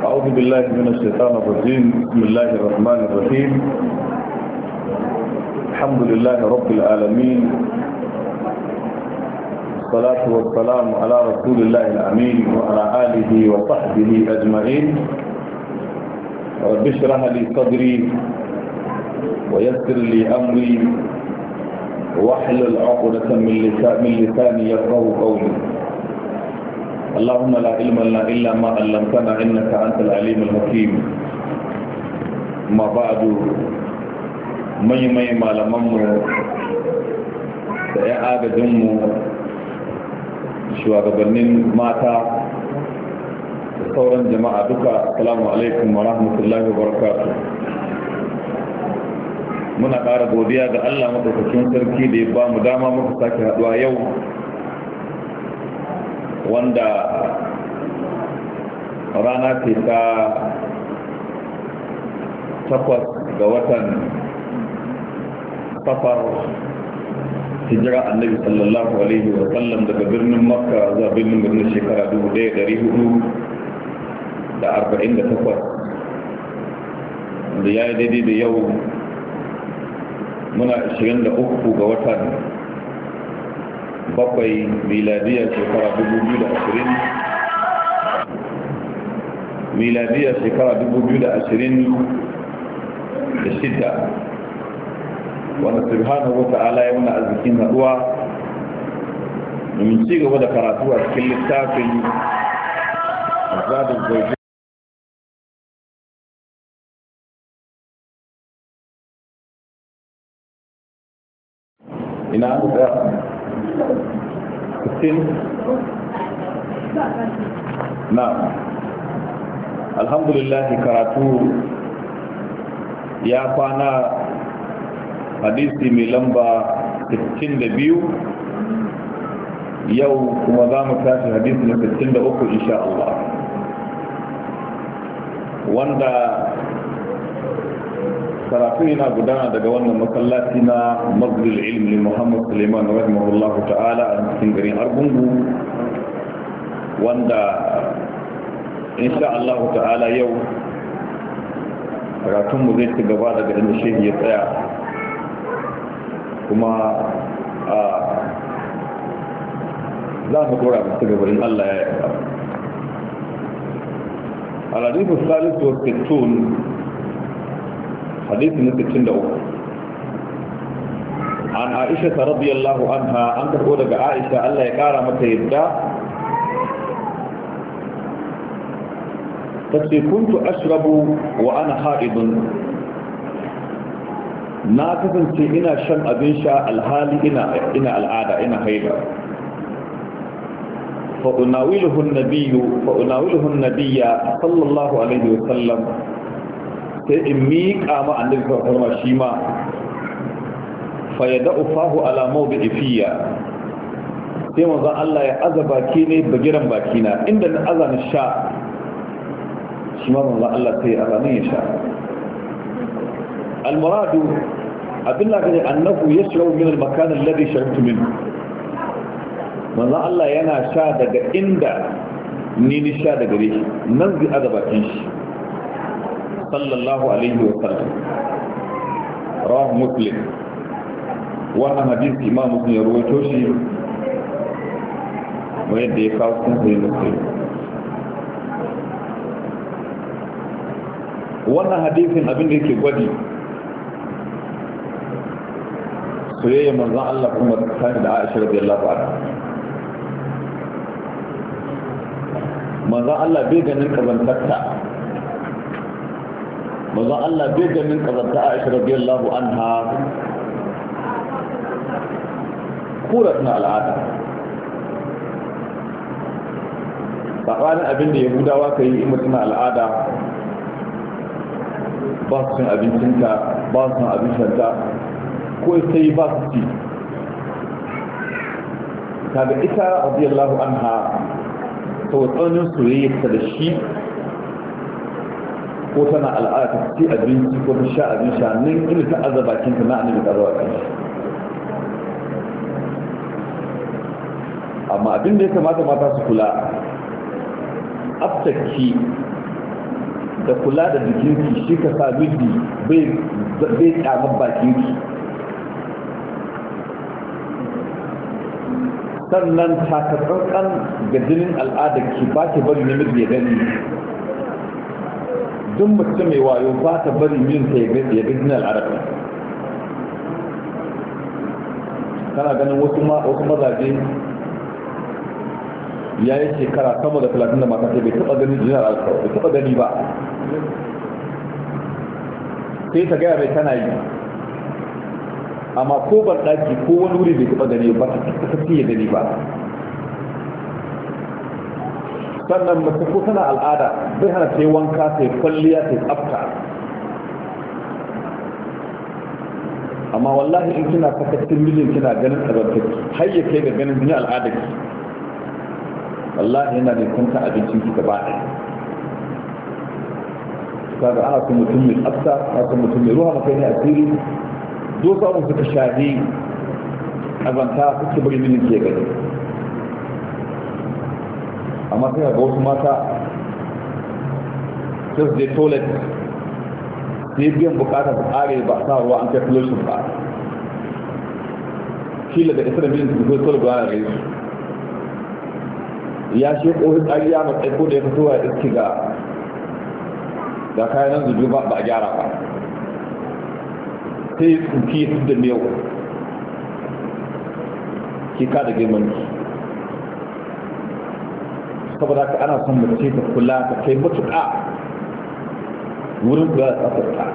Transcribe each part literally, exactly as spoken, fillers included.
أعوذ بالله من الشيطان الرجيم. بسم الله الرحمن الرحيم. الحمد لله رب العالمين، الصلاة والسلام على رسول الله الأمين وعلى آله وصحبه أجمعين. رب اشرح لي صدري ويسر لي أمري واحلل عقدة من لساني يفقهوا قولي. اللهم لا علم لنا إلا ما علمتنا إنك أنت العليم الحكيم. ما بعد، مي مي malamanmu da ‘yan agajinmu, shugabannin mata da sauran jama'a duka, assalamu alaikum wa rahmatullahi wa barakatuh. Muna ƙara godiya ga Allah madaukakin sarki da ya ba mu dama muka sake haɗuwa yau, wanda rana ce ta takwas ga watan safar hijira annabi sallallahu alaihi wa sallam daga birnin makka zuwa birnin birnin shekara dubu ɗaya da ɗari hudu da arba'in da takwas, da ya yi daidai da yau muna ashirin da uku ga watan bakwai miladiyar shekara dubu biyu da ashirin miladiyar shekara dubu biyu da ashirin da shida, wanda subhanahu wa ta'ala ya wani arzikin haduwa domin ci gaba da karatu a cikin littafin zadin zauji ina an tsaya na alhamdulillah, karatu ya kwana hadisi mai lamba sittin da biyu, yau kuma za mu tashi hadisi na sittin da uku insha Allah, wanda karatu yana gudana daga wannan masallaci na Masjidul Ilmi Muhammad Suleiman rahimahullahu ta'ala a cikin garin Argungu, wanda insha Allah ta'ala yau karatunmu zai ci gaba daga inda shehi ya tsaya, kuma a za mu dora mu ci gaba in Allah ya yarda. Al-hadithu thalith wa sittun, hadisi na sittin da uku, an Aisha radiyallahu anha, an karbo daga Aisha Allah ya kara mata yadda tace kuntu ashrabu wa ana haidun, na kasance ina shan abin sha alhali ina ina al'ada, ina haida. fa unawiluhu an-nabiyyu fa unawiluhu an-nabiyya sallallahu alaihi wa sallam, sai in miƙa ma annabi sallallahu alaihi wa sallam shi ma, fa yada'u fahu ala mawdi'i fiya, sai manzo Allah ya aza baki ne bagiran baki na inda na aza na sha, shi ma manzo Allah sai ya aza ne ya sha. al-muradu abin da kaje annahu yashrabu min al-makan alladhi sharibtu minhu, manzo Allah yana sha daga inda ni ni sha daga gare shi, nan zai aza bakin shi sallallahu alaihi wa sallam. rawahu muslim, wannan hadisi imam muslim ya rawaito shi mu yadda ya kawo cikin sahih muslim. wannan hadisin abin da yake gwadi soyayya manzon Allah kuma tsakanin da Aisha radiyallahu anha. manzon Allah bai ganin kazantarta, manzon Allah bai ganin kazanta Aisha radiyallahu anha kurat na al'ada, tsakanin abin da Yahudawa ka yi in mutum na al'ada ba su cin abincinta, ba su cin abincinta, ko sai ba su ci. kaga ita radiyallahu anha sau tsaunin soyayyarta da shi, ko tana al'ada ta ci abinci ko ta sha abin sha nan ina ta aza bakinta na annabi kaza wa kai. amma abin da ya kamata mata su kula, aftaki da kula da jikinki shi ka sa miji bai bai kyamar bakinki. Sannan takatsantsan ga jinin al'adarki ba ki bari namiji ya gani. Duk mace mai wayo ba ta bari mijinta ya ga jinin al'adarki. Kana ganin wasu mazaje ya yi shekara sama da talatin da mata bai taɓa ganin jinin al'adarki, bai taɓa gani ba. Sai ta gaya mai tana yi, amma ko ban daki ko wani wuri bai taba gani ba ta tafi ya gani ba. Sannan mace ko tana al'ada bai hana ta yi wanka ta yi kwalliya ta yi tsafta, amma wallahi in kina sakacin mijin kina ganin tsararraki har ya kai ga ganin jini al'adarki, wallahi yana da kanta abincin ki gaba ɗaya. kaga ana son mutum mai tsafta, ana son mutum mai ruha makai ne asiri. Dosa abin suka shahi azanta suke bari minin ke gani. Amma sai ga wasu mata sai su je toilet sai biyan bukata su ƙare ba sa ruwa an kai flushin ba. Kila da isa da minin su zai toilet ba na rai ya shi ko tsari ya matsayi ko da ya fito ya iski ga ga kayan nan zubi ba a gyara ba. sai ya tsuki ya da miyau ke kada girman ki. Saboda ka ana son mace ta kula ta kai matuƙa wurin kula da tsafarta.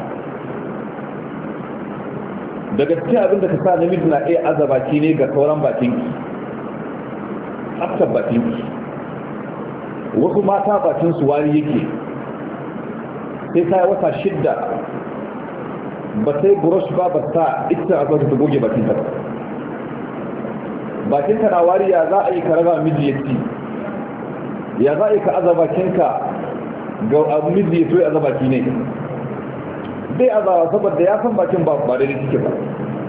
Daga cikin abinda ka sa namiji na iya aza baki ne ga sauran bakinki, tsaftar bakinki. Wasu mata bakinsu wari yake sai ta yi wata shidda ba sai burush ba ba ta ita a zata goge bakinta ba. Bakinka na wari ya za a yi ka raga miji ya ci, ya za a yi ka aza bakinka ga abu miji ya so ya aza baki ne bai azawa saboda ya san bakin ba ba daidai suke ba.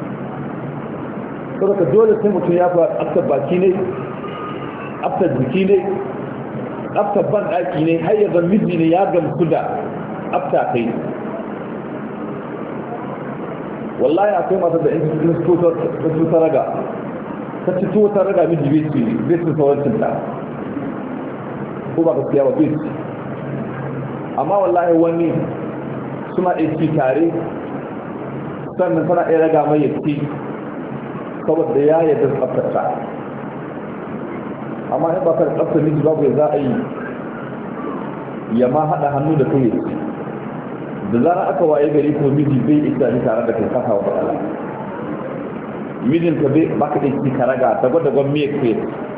saboda dole sai mutum ya fara tsaftar baki ne, tsaftar jiki ne, tsaftar ban ɗaki ne, har yanzu miji ne ya gamsu da tsafta kai. Wallahi akwai masu da in su ta raga ta ci to ta raga miji bai ci bai ci sauran ta ko ba gaskiya ba bai ci. Amma wallahi wani suna iya ci tare sannan tana iya raga mai ya ci saboda ya yadda tsaftarta. Amma in ba ka da tsaftar miji babu ya za a yi ya ma haɗa hannu da kai da zara aka waye gari ko miji bai isa ni tare da kai kasa wa matsala. Mijinka bai baka da ki karaga ta gwada gwan miye kai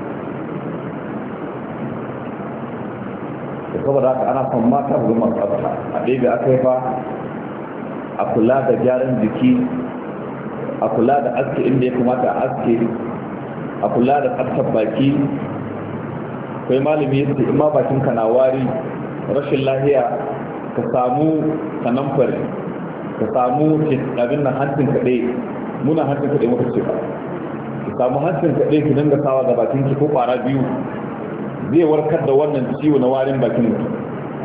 da saboda haka ana son mata su zama tsafta. A ɗaya aka yi fa a kula da gyaran jiki, a kula da aske inda ya kamata a aske, a kula da tsaftar baki. Kai malami ya ce in ma bakinka na wari rashin lahiya ka samu kanamfari, ka samu abin nan hancin kaɗai, muna hancin kaɗai muka ce ba, ka samu hancin kaɗai ki dinga sawa ga bakin ki ko ƙwara biyu zai warkar da wannan ciwo na warin bakin mutum.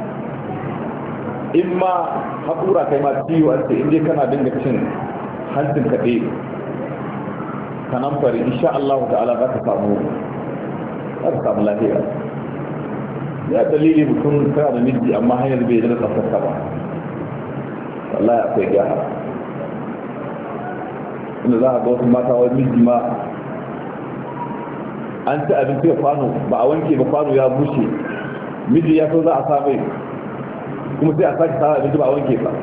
In ma haƙura kai ma ciwo a ce in dai kana dinga cin hancin kaɗai kanamfari insha Allah ta'ala za ka samu za ka samu lafiya. Ya dalili mutum kana da miji amma hanyar bai da tsaftarka ba, wallahi akwai gyara. inda za a ga wasu mata wani miji ma an ci abinci da kwano ba a wanke ba, kwano ya bushe, miji ya so za a sa mai kuma sai a sake sa abinci ba a wanke ba.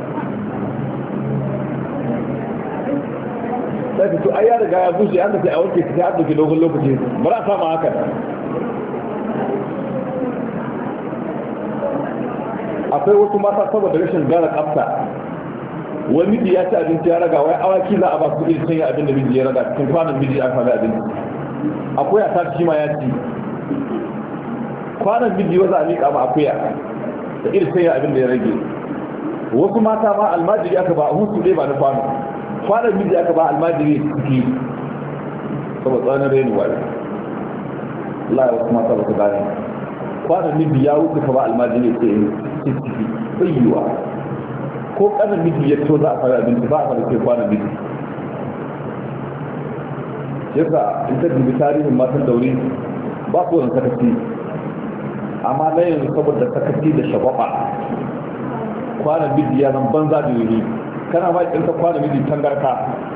sai to ai ya riga ya bushe an da sai a wanke sai a dauki dogon lokaci ba za a samu haka. Akwai wasu mata saboda rashin gara tsafta, wani miji ya ci abinci ya raga wai awaki za a ba su kuɗi sun yi abin da miji ya raga cikin kwanan miji an sami abinci. Akwai a tashi ma ya ci kwanan miji waza a miƙa ma akuya da irin sun yi abin da ya rage. Wasu mata ma almajiri aka ba a hutu ɗaya ba na kwano, kwanan miji aka ba almajiri suke saboda tsanin reni wani. Allah ya wasu mata ba su gane kwanan miji ya wuce ka ba almajiri sai in ciki bayyuwa ko kanan miji ya to za a fara abinci ba a fara sai kwanan miji yasa in ka dubi tarihin matan daure ba su wani sakaci amma na yanzu saboda sakaci da shagwaba kwanan miji ya zan banza da yuri kana ma ƙinta kwanan miji tangarka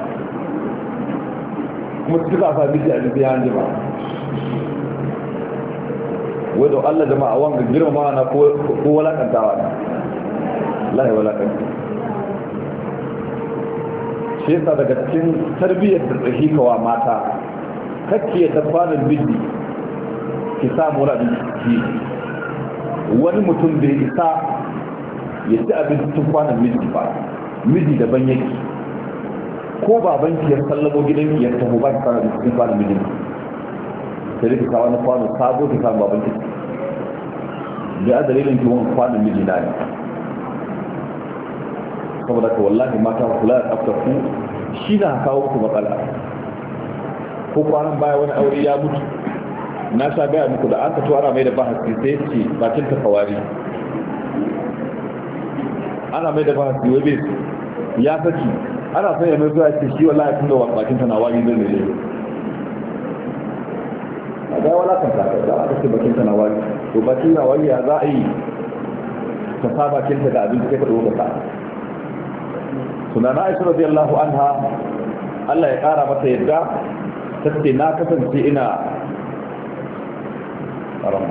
kuma su za a sa miji a jiki ya hanji ba wai da Allah jama'a wanga girma na ko walakantawa ne lahi walakanta shi yasa daga cikin tarbiyyar da tsahi kawa mata kakkiye ta kwanan miji ki samu rabin ki wani mutum bai isa ya ci abincin kwanan miji ba miji daban yake ko babanki ya sallamo gidanki ya taho ba ki kwanan abincin kwanan miji sai dai ki kawo na kwano sabo ki samu babanki da a dalilin ki wani kwanan miji na ne saboda ka wallahi mata kula da tsaftar ku shi na kawo ku matsala ko kwanan baya wani aure ya mutu na sha gaya muku da an ka tuwara mai da bahasi sai ce bakin ta kawari ana mai da bahasi wai bai ya saki ana sanya mai zuwa ce shi wallahi tun da bakin ta na wani zai ne a ga wala kan ta da aka ce bakin ta na wani to bakin na wani ya za a yi ka sa bakin ta da abin da kai ka ɗauka ka sunana aisha radiyallahu anha Allah ya kara mata yadda tace na kasance ina karama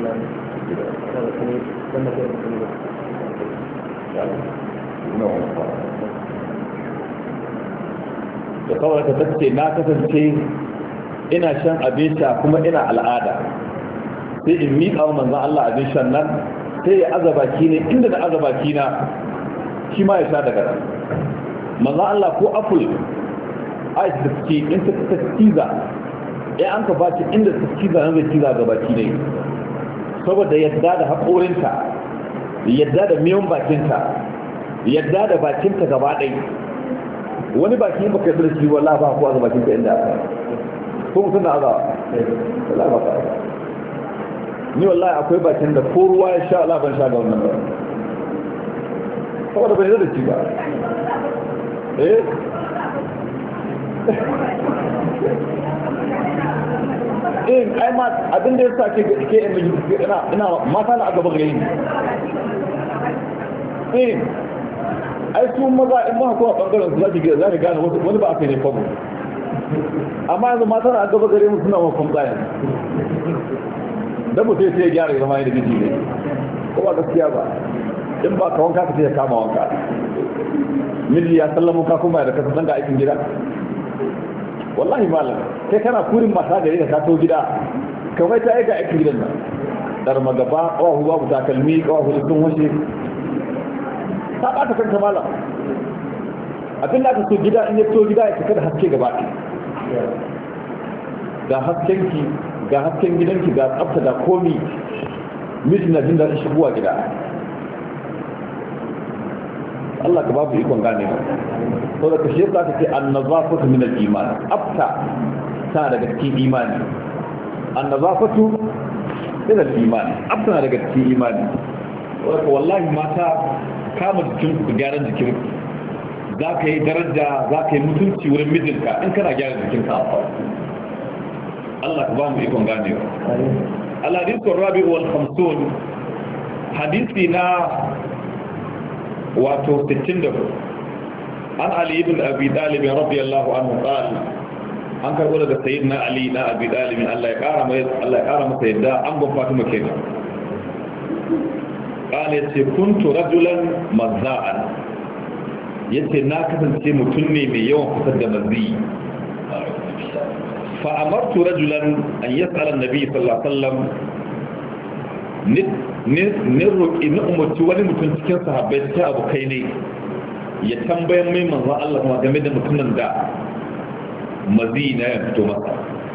da kawai ta tace na kasance ina shan abin sha kuma ina al'ada sai in miƙa wa manzan Allah abin shan nan sai ya azabaki ne inda da azabaki na shi ma ya sha daga nan manzan Allah ko apple ice da suke in ta ta ciza ya an ka baki inda ta ciza nan zai ciza ga baki ne saboda yadda da haƙorinta yadda da miyan bakinta yadda da bakinta gaba ɗai wani baki yin baka yadda da shi wala ba ko a ga bakinta inda aka ko mutum na azawa wala ba ka ni wallahi akwai bakin da ko ruwa ya sha Allah ban sha ga wannan ba saboda bai da ci ba eh eh ai ma abin da yasa ke ke ina ina mata na gaba gare ni eh ai su maza in ma ko a bangaren su zaki zaki gane wani ba aka ne fago amma yanzu mata na gaba gare mu suna wa kwamtsayan dan mutum sai ya gyara zama da miji ne ko ba gaskiya ba in ba ka wanka ka sai ya kama wanka miji ya sallamo ka kuma da kasa ga aikin gida wallahi malam kai kana kurin mata gari da ka to gida kamar ta aika aikin gidan nan dar magaba kawahu babu takalmi kawahu sun washe ta bata kanta malam abin da aka so gida in ya to gida ya cika da haske gaba ɗaya ga haskenki ga hasken gidanki ga tsafta da komi miji na jin daɗin shigowa gida Allah ka babu ikon gane ba to da kashe za ka ce annazafatu min al-iman afta ta daga cikin imani annazafatu min al-iman afta daga cikin imani wanda wallahi mata kama jikin ku gyaran jikin za ka yi daraja za ka yi mutunci wurin mijinka in kana gyara jikinka Allah ka ba mu ikon gane ba al-hadith ar-rabi' wal khamsun hadisi na wato sittin da hudu an Ali ibn Abi Talib radiyallahu anhu qala an karbo daga sayyidina Ali na Abi Talib Allah ya kara mai Allah ya kara masa yadda an gon Fatima kenan qala yace kuntu rajulan mazza'an yace na kasance mutum ne mai yawan fitar da mazzi fa amartu rajulan an yas'ala an-nabi sallallahu alaihi wasallam ne roƙi na umarci wani mutum cikin sahabbai cikin abokai ne ya tambayan mai manzan Allah kuma game da mutumin da mazi na ya fito masa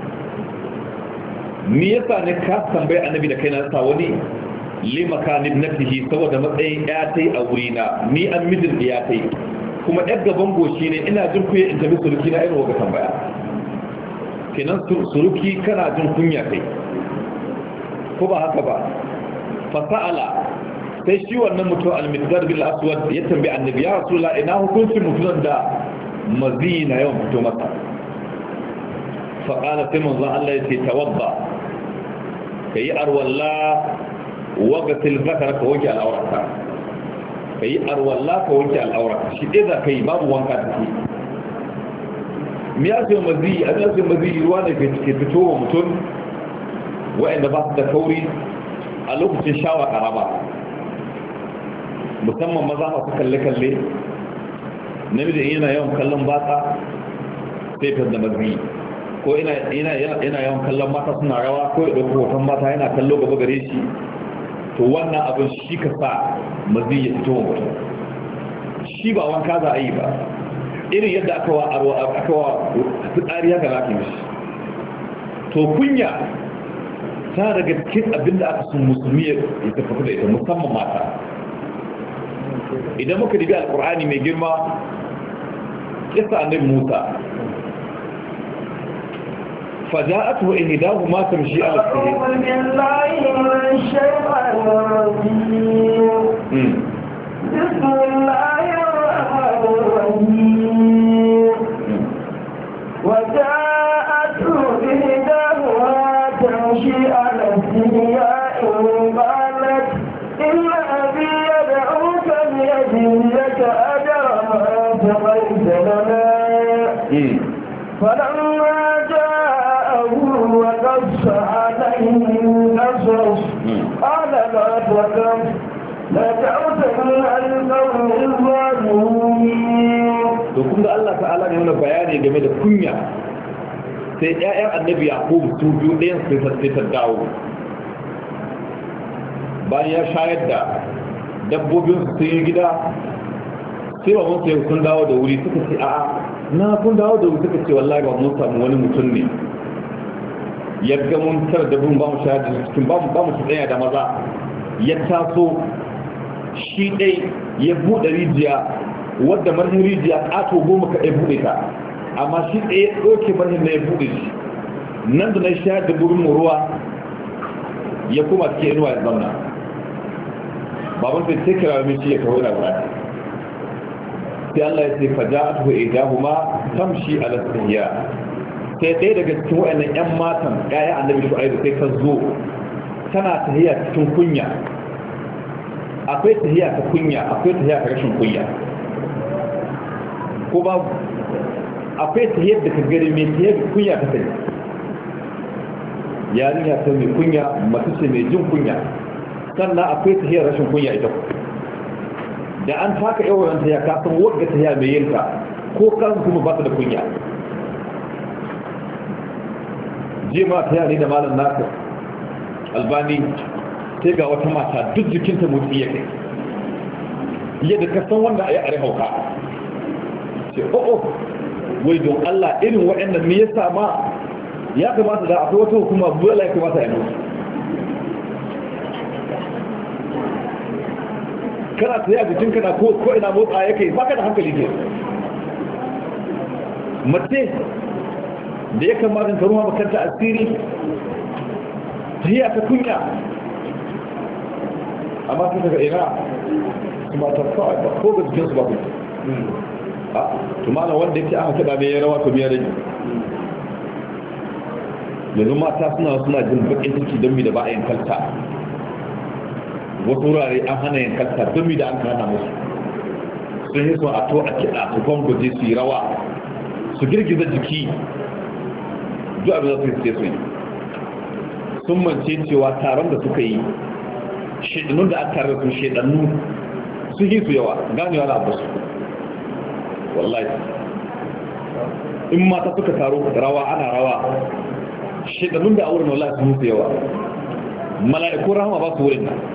ni yasa ne ka tambayi annabi da kai na sa wani limaka nibnatihi saboda matsayin ya tai a wurina ni an mijin da ya tai kuma ɗan gaban goshi ne ina jin kuya in tabi suruki na irin waka tambaya kenan suruki kana jin kunya kai ko ba haka ba fasa'ala sai shi wannan mutum al-miqdad bil aswad ya tambayi annabi ya rasulullah ina hukuncin mutumin da mazi na yawan fito masa fa qala sai manzo Allah yace tawadda kai arwalla wa gasil zakara ka wanke al-awrata kai arwalla ka wanke al-awrata shi dai za kai babu wanka take miya ce mazi a miya ce mazi ruwa da ke fito wa mutum wa'anda ba su da kauri a lokacin shawa karama musamman maza masu kalle-kalle namiji yana yawan kallon batsa sai ta da mazi ko yana yawan kallon mata suna rawa ko ya ɗauko hoton mata yana kallo gaba gare shi to wannan abin shi ka sa mazi ya fito wa mutum shi ba wanka za a yi ba irin yadda aka wa aka wa fitsari haka za ka yi mishi to kunya ta daga cikin abin da aka sun musulmi ya tafi da ita musamman mata idan muka dibi alkur'ani mai girma kisa annabi Musa faja'atuhu ihdahuma tamshi ala as-sabil billahi minash shaytanir rajim bismillahir rahmanir rahim waja'atuhu ihdahuma tamshi ala as-sabil qalat inna abi yad'uka بيدك أجر ما سقيت لنا فلما جاءه وقص عليه القصص قال لا تخف نجوت من القوم الظالمين. to kun ga Allah ta'ala ne wannan bayani game da kunya sai ƴaƴan annabi Yaqub su biyu ɗayan sai ta dawo bayan ya shayar da dabbobin su sun yi gida sai babban su sun dawo da wuri suka ce a'a na kun dawo da wuri suka ce wallahi ba mun samu wani mutum ne yadda mun tara dabbobin ba mu shayar da cikin ba mu ba mu su tsaya da maza ya taso shi dai ya buɗe rijiya wadda marhin rijiya ƙato goma ka ɗaya buɗe ta amma shi ɗaya ya ɗauke marhin na ya buɗe shi nan da na shayar dabbobin mu ruwa ya kuma cikin inuwa ya zauna baban sai sai kira mai shi ya kawo da wurare sai Allah ya ce faja'atuhu idahuma tamshi ala istihya sai ɗaya daga cikin wayannan ƴan matan ƴaƴa annabi Shu'aibu sai ka zo tana tahiya cikin kunya akwai tahiya ta kunya akwai tahiya ta rashin kunya ko babu akwai tahiyar da ka gani mai tahiyar kunya ta kai yarinya ta mai kunya mace ce mai jin kunya sannan akwai tahiyar rashin kunya ita da an taka yawan tahiya ka san wadda tahiya mai yinka ko kan kuma ba ta da kunya je ma tahiya ne da malam Nasir Albani sai ga wata mata duk jikinta motsi ya kai yadda ka san wanda ya are hauka ce oh oh wai don Allah irin waɗannan me yasa ma ya kamata da akwai wata hukuma dole ya kamata ya mutu kana tsaye a jikin kana ko ko ina motsa yake baka da hankali ke mace da ya kamata ta ruwa makanta asiri ta yi ta kunya amma ta daga ina kuma ta kawai ba ko ga jikinsu ba ku a tumana wanda yake aka kada mai rawa to biyar rage yanzu mata suna suna jin bakin ciki don mi da ba a yankalta wasu wurare an hana yankalta don mi da an hana musu sun yi so a to a kiɗa su gwangwaje su yi rawa su girgiza jiki duk abin da su yi su yi sun mance cewa taron da suka yi shaidanun da aka tare su shaidannu su yi su yawa ganewa na abu su wallahi in mata suka taro rawa ana rawa shaidanun da a wurin wallahi su musu yawa mala'iku rahama ba su wurin nan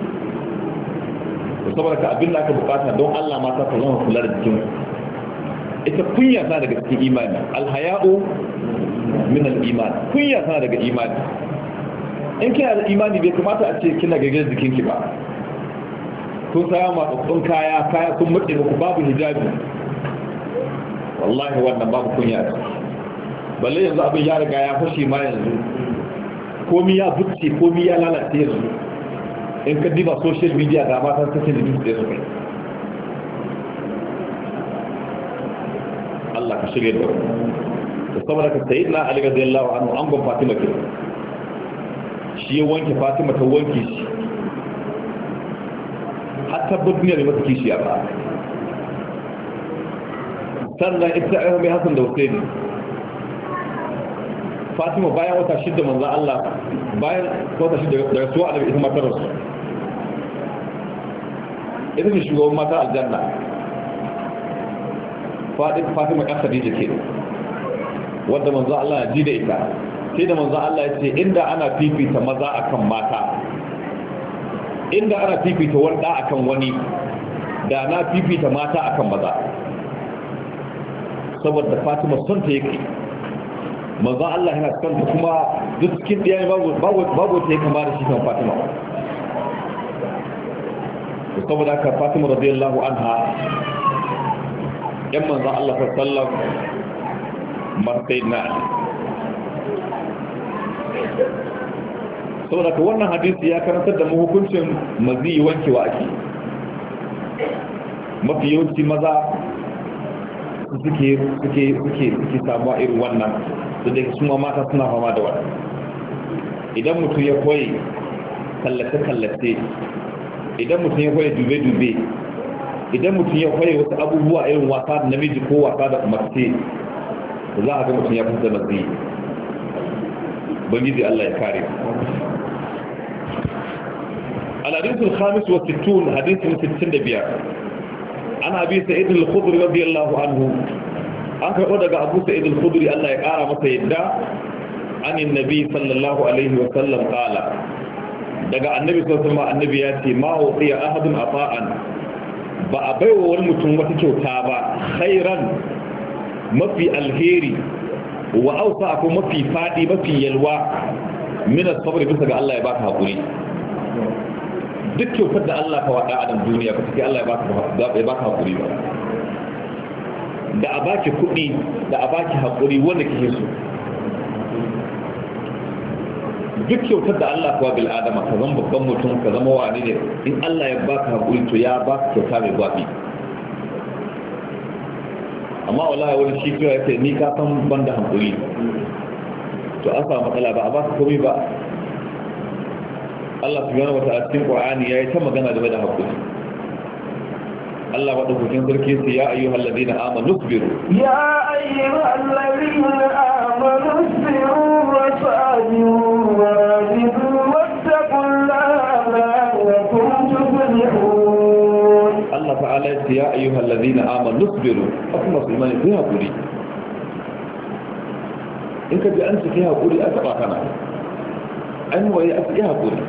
saboda ka abin da aka bukata don Allah mata ta zama kula da jikin ita kunya tana daga cikin imani alhaya'u min al-iman kunya tana daga imani in kina da imani bai kamata a ce kina gage jikinki ba kun saya matsatsun kaya kaya sun matse muku babu hijabi wallahi wannan babu kunya ce balle yanzu abin ya riga ya fashe ma yanzu komi ya butse komi ya lalace yanzu in ka diba social media ga matan take da duk da su kai Allah ka shirye da da saboda ka sayyidina Ali radiyallahu anhu an gon Fatima ke shi ya wanke Fatima ta wanke shi hatta budniya ne mata kishi a ba sannan ita ayyuka mai Hassan da Husaini Fatima bayan wata shidda manzo Allah bayan wata shidda daga suwa annabi ita matar rasu ita ne shugaban mata aljanna Fatima ƙasa Khadija ke wanda manzo Allah ya ji da ita sai da manzo Allah ya ce inda ana fifita maza akan mata inda ana fifita wanda akan wani da na fifita mata akan maza saboda Fatima son ta yake manzo Allah yana son ta kuma duk cikin diyaye babu babu ta yake kama da shi kan Fatima saboda haka Fatima radiyallahu anha yan manzo Allah sallallahu alaihi wasallam martaina saboda ka wannan hadisi ya karantar da mu hukuncin mazi wankewa ake mafi yawanci maza suke suke suke suke samuwa irin wannan da dai su ma mata suna fama da wannan idan mutum ya koyi kallace kallace idan mutum ya koyi dube dube idan mutum ya koyi wasu abubuwa irin wasa da namiji ko wasa da mace za a ga mutum ya fita mazi bangiji Allah ya kare الحديث الخامس والستون حديث من ستين دبيار عن أبي سعيد الخضري رضي الله عنه أنك قد أبو سعيد الخضري الله يقارى مسيدا عن النبي صلى الله عليه وسلم قال دقى النبي صلى الله عليه وسلم النبي ياتي ما أعطي أحد عطاء بأبيو والمتن وتكوتا با خيرا ما في الهيري وأوسعكم ما في فادي ما في يلوى من الصبر بس الله يباك هقولي duk kyautar da Allah ka waɗa a nan duniya ba take Allah ya baka haƙuri ba da a baki kuɗi da a baki haƙuri wanda kike so duk kyautar da Allah ka wa bil adama ka zama babban mutum ka zama wani ne in Allah ya baka haƙuri to ya baka kyauta mai gwabi amma wallahi wani shi kira yake ni ka san banda haƙuri to an samu matsala ba a baka komai ba Allah subhanahu wata'ala cikin Qur'ani yayi ta magana game da hakuri Allah wa dokokin sarki sai ya ayyuhal ladina amanu sabiru ya ayyuhal ladina amanu sabiru wa sabiru wa rabitu wattaqullaha la'allakum tuflihun Allah ta'ala ya ayyuhal ladina amanu sabiru kuma musulmani ku hakuri in ka ji an ce hakuri a taba kana an waye a ce hakuri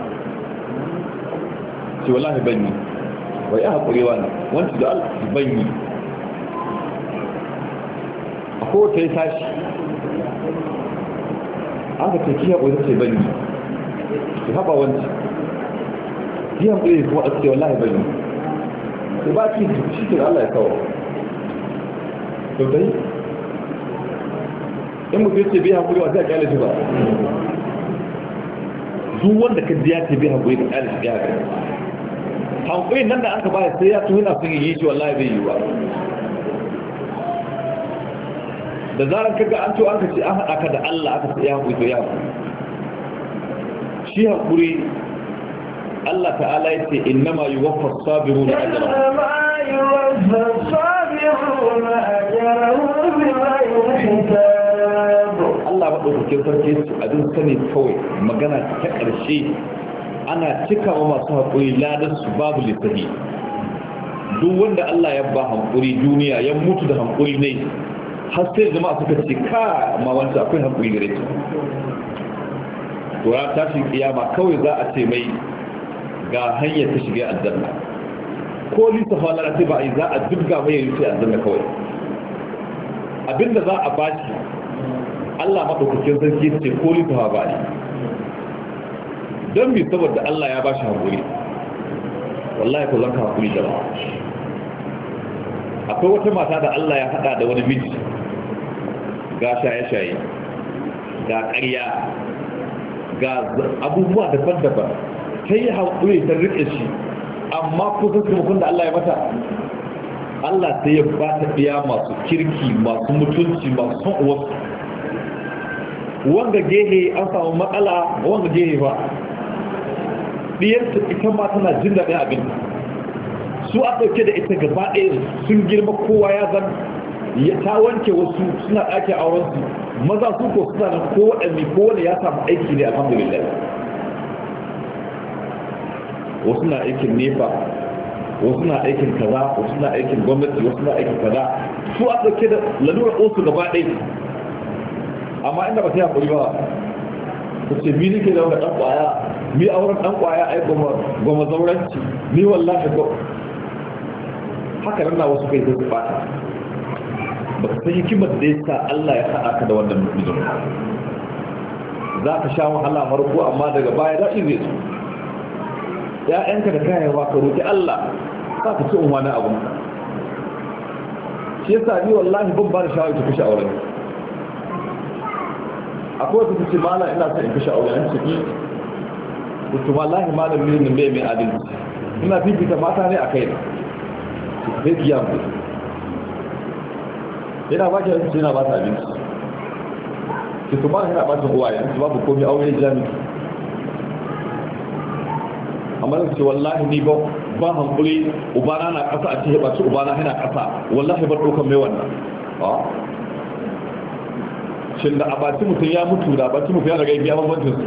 ce wallahi banyi wai ya haƙuri wani wancan da Allah banyi a kowace ya tashi an ka teki haƙuri ta ce banyi su haɓa wancan yi haƙuri kuma a ce wallahi banyi su ba ci shi ke da Allah ya kawo to dai in mutu ya ce biya haƙuri wa zai kyale shi ba duk wanda ka ji ya ce biya haƙuri ka kyale shi ya haƙuri hankulin nan da aka baya sai ya tuhina sun yi shi wallahi bai yi ba da zarar kaga an to an ka ce an haɗa ka da Allah aka ce ya haƙuri to ya haƙuri shi haƙuri Allah ta'ala ya ce innama yuwaffa as-sabiruna ajrahum innama yuwaffa as-sabiruna ajrahum bighayri hisab Allah ba dokokin sarki su a duk sani kawai magana ta ƙarshe ana cika wa masu haƙuri ladarsu babu littafi duk wanda Allah ya ba haƙuri duniya ya mutu da haƙuri ne har sai jama'a suka ce ka ma wanda akwai haƙuri gare ta to ya tashi kiyama kawai za a ce mai ga hanyar ta shiga aljanna ko lissafa lalata ba a yi za a dubga mai yin sai aljanna kawai abinda za a bashi Allah maɗaukakin sarki ce ko lissafa ba ne don bi saboda Allah ya ba shi haƙuri wallahi ko zanka haƙuri da ba akwai wata mata da Allah ya haɗa da wani miji ga shaye-shaye ga ƙarya ga abubuwa daban-daban ta yi haƙuri ta riƙe shi amma kusan taimakon da Allah ya mata Allah ta ya ba ta ɗiya masu kirki masu mutunci masu son uwarsu wanga gehe an samu matsala wanga gehe ba ɗiyarta ita ma tana jin daɗin abin su a ɗauke da ita gaba ɗaya sun girma kowa ya zan ya ta wanke wasu suna ɗake aurensu maza su ko suna nan kowaɗanne kowane ya samu aiki ne alhamdulillah wasu na aikin nefa wasu na aikin kaza wasu na aikin gwamnati wasu na aikin kaza su a ɗauke da lalurar ɗansu gaba ɗaya amma inda ba ta yi haƙuri ba ta ce mi nike da wani ɗan ƙwaya mi auren ɗan ƙwaya ai goma zauranci ni wallahi ko haka nan na wasu kai zai su ɓata ba ka san hikimar da ya sa Allah ya haɗa ka da wannan mijin za ka sha wahala farko amma daga baya daɗi zai su ‘ya'yanka da kayan ba ka roƙi Allah za ka ci umarni abin shi ya sa ni wallahi ban ba da shawar ta kashe auren akwai wata ce mala ina son in kashe auren ciki wato wallahi malam ne mai mai adalci ina fifita mata ne a kai na sai ki yamu yana ba ki abinci yana ba ta abinci ki su ba yana ba ta uwaye su babu komai aure jami'i amma zai ce wallahi ni ba ba hankuli ubana na ƙasa a cikin ɓaci ubana yana ƙasa wallahi bar ɗaukan mai wannan shin da abaci mutum ya mutu da abaci mutum ya daga biya bambancin su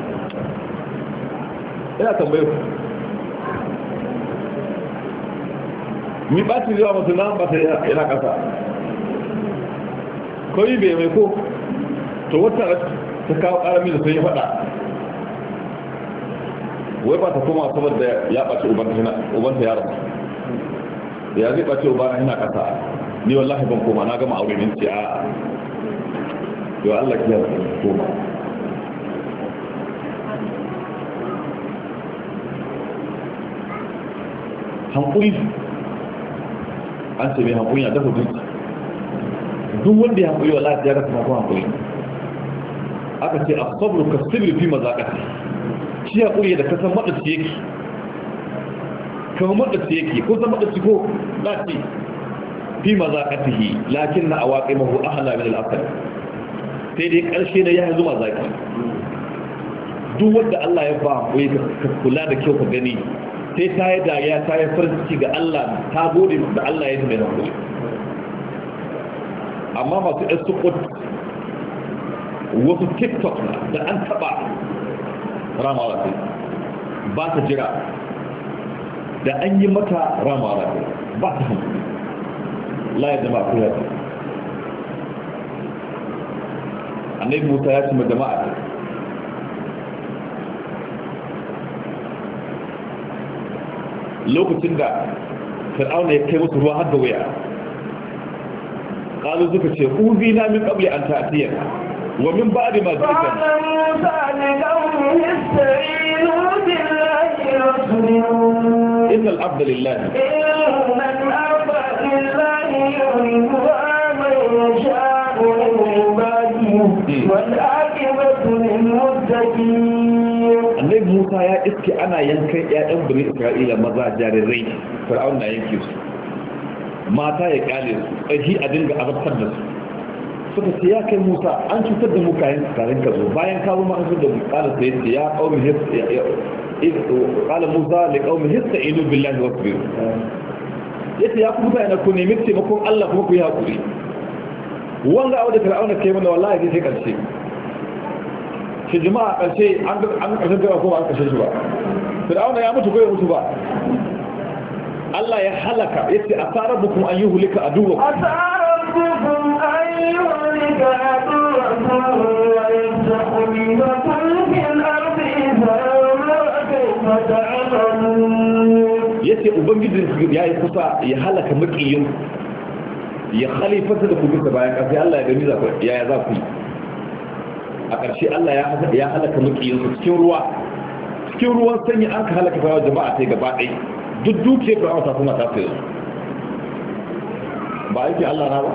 ina tambaye ku mi ɓaci zuwa mutum na ba ta yana ƙasa kawai bai mai ko to wata ta kawo ƙarami da sun yi faɗa wai ba ta koma saboda ya ɓace ubanta ya rasu ya zai ɓace ubana yana ƙasa ni wallahi ban koma na gama aure min ce a yau Allah kiyar da koma hankuri an ce mai hankuri a dafa duk duk wanda ya hankuri wallahi ya rasa mafi hankuri aka ce a sabru ka sibiri fi mazaƙati shi ya ƙuri da kasan maɗaci yake kama maɗaci yake ko san maɗaci ko ɗaci fi mazaƙatihi lakin na awaƙi mahu ahala min al'asar sai dai ƙarshe na ya yanzu mazaƙi duk wanda Allah ya ba wai ka kula da kyau ka gani sai ta yi dariya ta yi farin ciki ga Allah ta gode da Allah ya mai hankali amma masu ɗan sukut wasu tiktok da an taɓa ramawa sai ba ta jira da an yi mata ramawa sai ba ta hankali la ya jama'a kula da annabi Musa ya ce ma jama'a lokacin da fir'auna ya kai musu ruwa har da waya qalu suka ce uzina min qabli an ta'tiyana wa min ba'di ma ji'tana inna al-abda lillah inna al-abda lillah yuridu man yasha'u min ibadihi wal aqibatu lil muttaqin. annabi Musa ya iske ana yankan ƴaƴan bani Isra'ila maza jarirai fir'aun na yanke su mata ya kyale su tsahi a dinga azabtar da su suka ce ya kai Musa an cutar da mu kayan karin ka zo bayan ka zo ma an da mu kala sai ce ya qaumi hissa qala Musa li qaumi hista'inu billahi wasbiru yace ya kuma yana ku nemi taimakon Allah kuma ku yi hakuri wanga abu da fir'auna kai mana wallahi sai karshe shi jama'a karshe an an karshe da kuma an karshe shi ba fir'auna ya mutu ko ya mutu ba Allah ya halaka yace asarabukum an yuhlika aduwakum asarabukum an yuhlika aduwakum wa yastakhlifakum fil ardi fa kayfa ta'lamun yace ubangiji ya yi kusa ya halaka makiyin ya khalifata da ku bisa bayan ƙasa Allah ya gani za ku yaya za ku yi a ƙarshe Allah ya halaka makiyinsu cikin ruwa cikin ruwan sanyi an ka halaka fara jama'a sai gaba ɗaya duk duke fir'auna ta kuma ta sai ba yake Allah na ba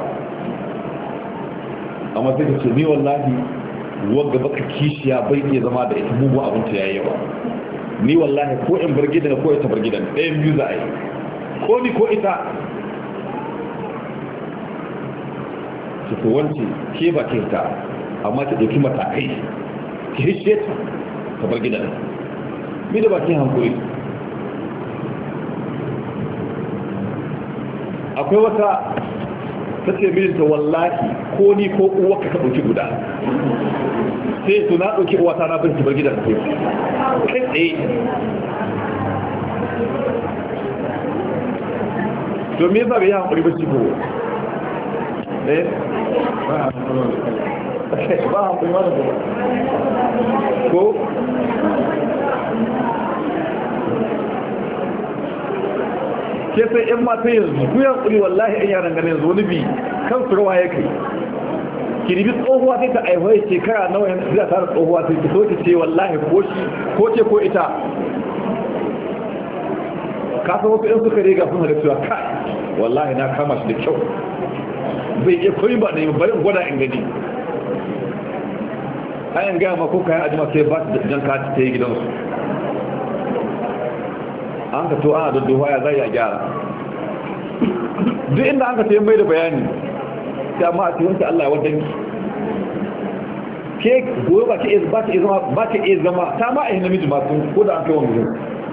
amma sai ka ce ni wallahi wanda baka kishiya bai iya zama da ita mugun abinci yayi yawa ni wallahi ko in bar gidan ko ita bar gidan ɗayan biyu za a yi ko ni ko ita su to wance ke ba ke ta amma ta ɗauki matakai ki hishe ta ta bar gidan mi da ba ke hankuri akwai wata ta ce mijinta wallahi ko ni ko uwa ka ta ɗauki guda sai su na ɗauki uwa ta na bin bar gidan ke kai tsaye to me yasa bai yi hankuri ba shi ko eh ba hankuri ma da ko ke sai yan mata yanzu ku yankuri wallahi yan yaran ganin yanzu wani bi kan su rawa ya kai ki ribi tsohuwa sai ta aihuwa shekara nawa yanzu zai tara tsohuwa sai ki so ki ce wallahi ko shi ko ce ko ita ka san wasu yan suka riga sun hada cewa kai wallahi na kama shi da kyau bai iya koyi ba da yi bari gwada in gani ayan gaya ma ko kayan ajima sai ba su jan kati ta yi gidansu an ka to ana daddowa ya zai ya gyara duk inda an ka sayi mai da bayani sai amma a cikin Allah ya wadanki ke goyo ba ke ba ke zama ba ke zama ta ma a yi namiji masu ko da an kai wanga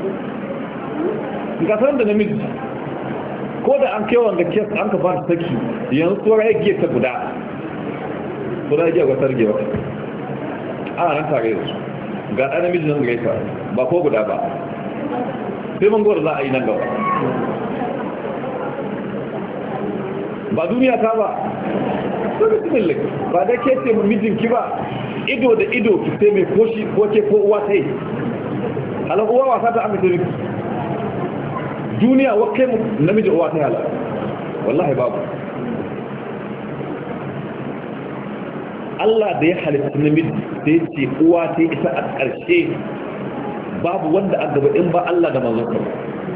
ga sanar da namiji ko da an kai wanga kes an ka fara saki yanzu tsora ya giya ta guda guda ya giya ga sarge wata ana nan tare da su ga ɗan namiji nan gaisa ba ko guda ba sai man gowar za a yi nan gaba ba duniya ta ba sai da tunin ba da ke ce mijinki ba ido da ido ki sai mai koshi ko ce ko uwa ta yi halar uwa wasa ta amince miki duniya wakai namiji uwa ta yi halar wallahi babu Allah da ya halitta namiji sai ce uwa ta yi ita a ƙarshe babu wanda a gaba in ba Allah da manzon sa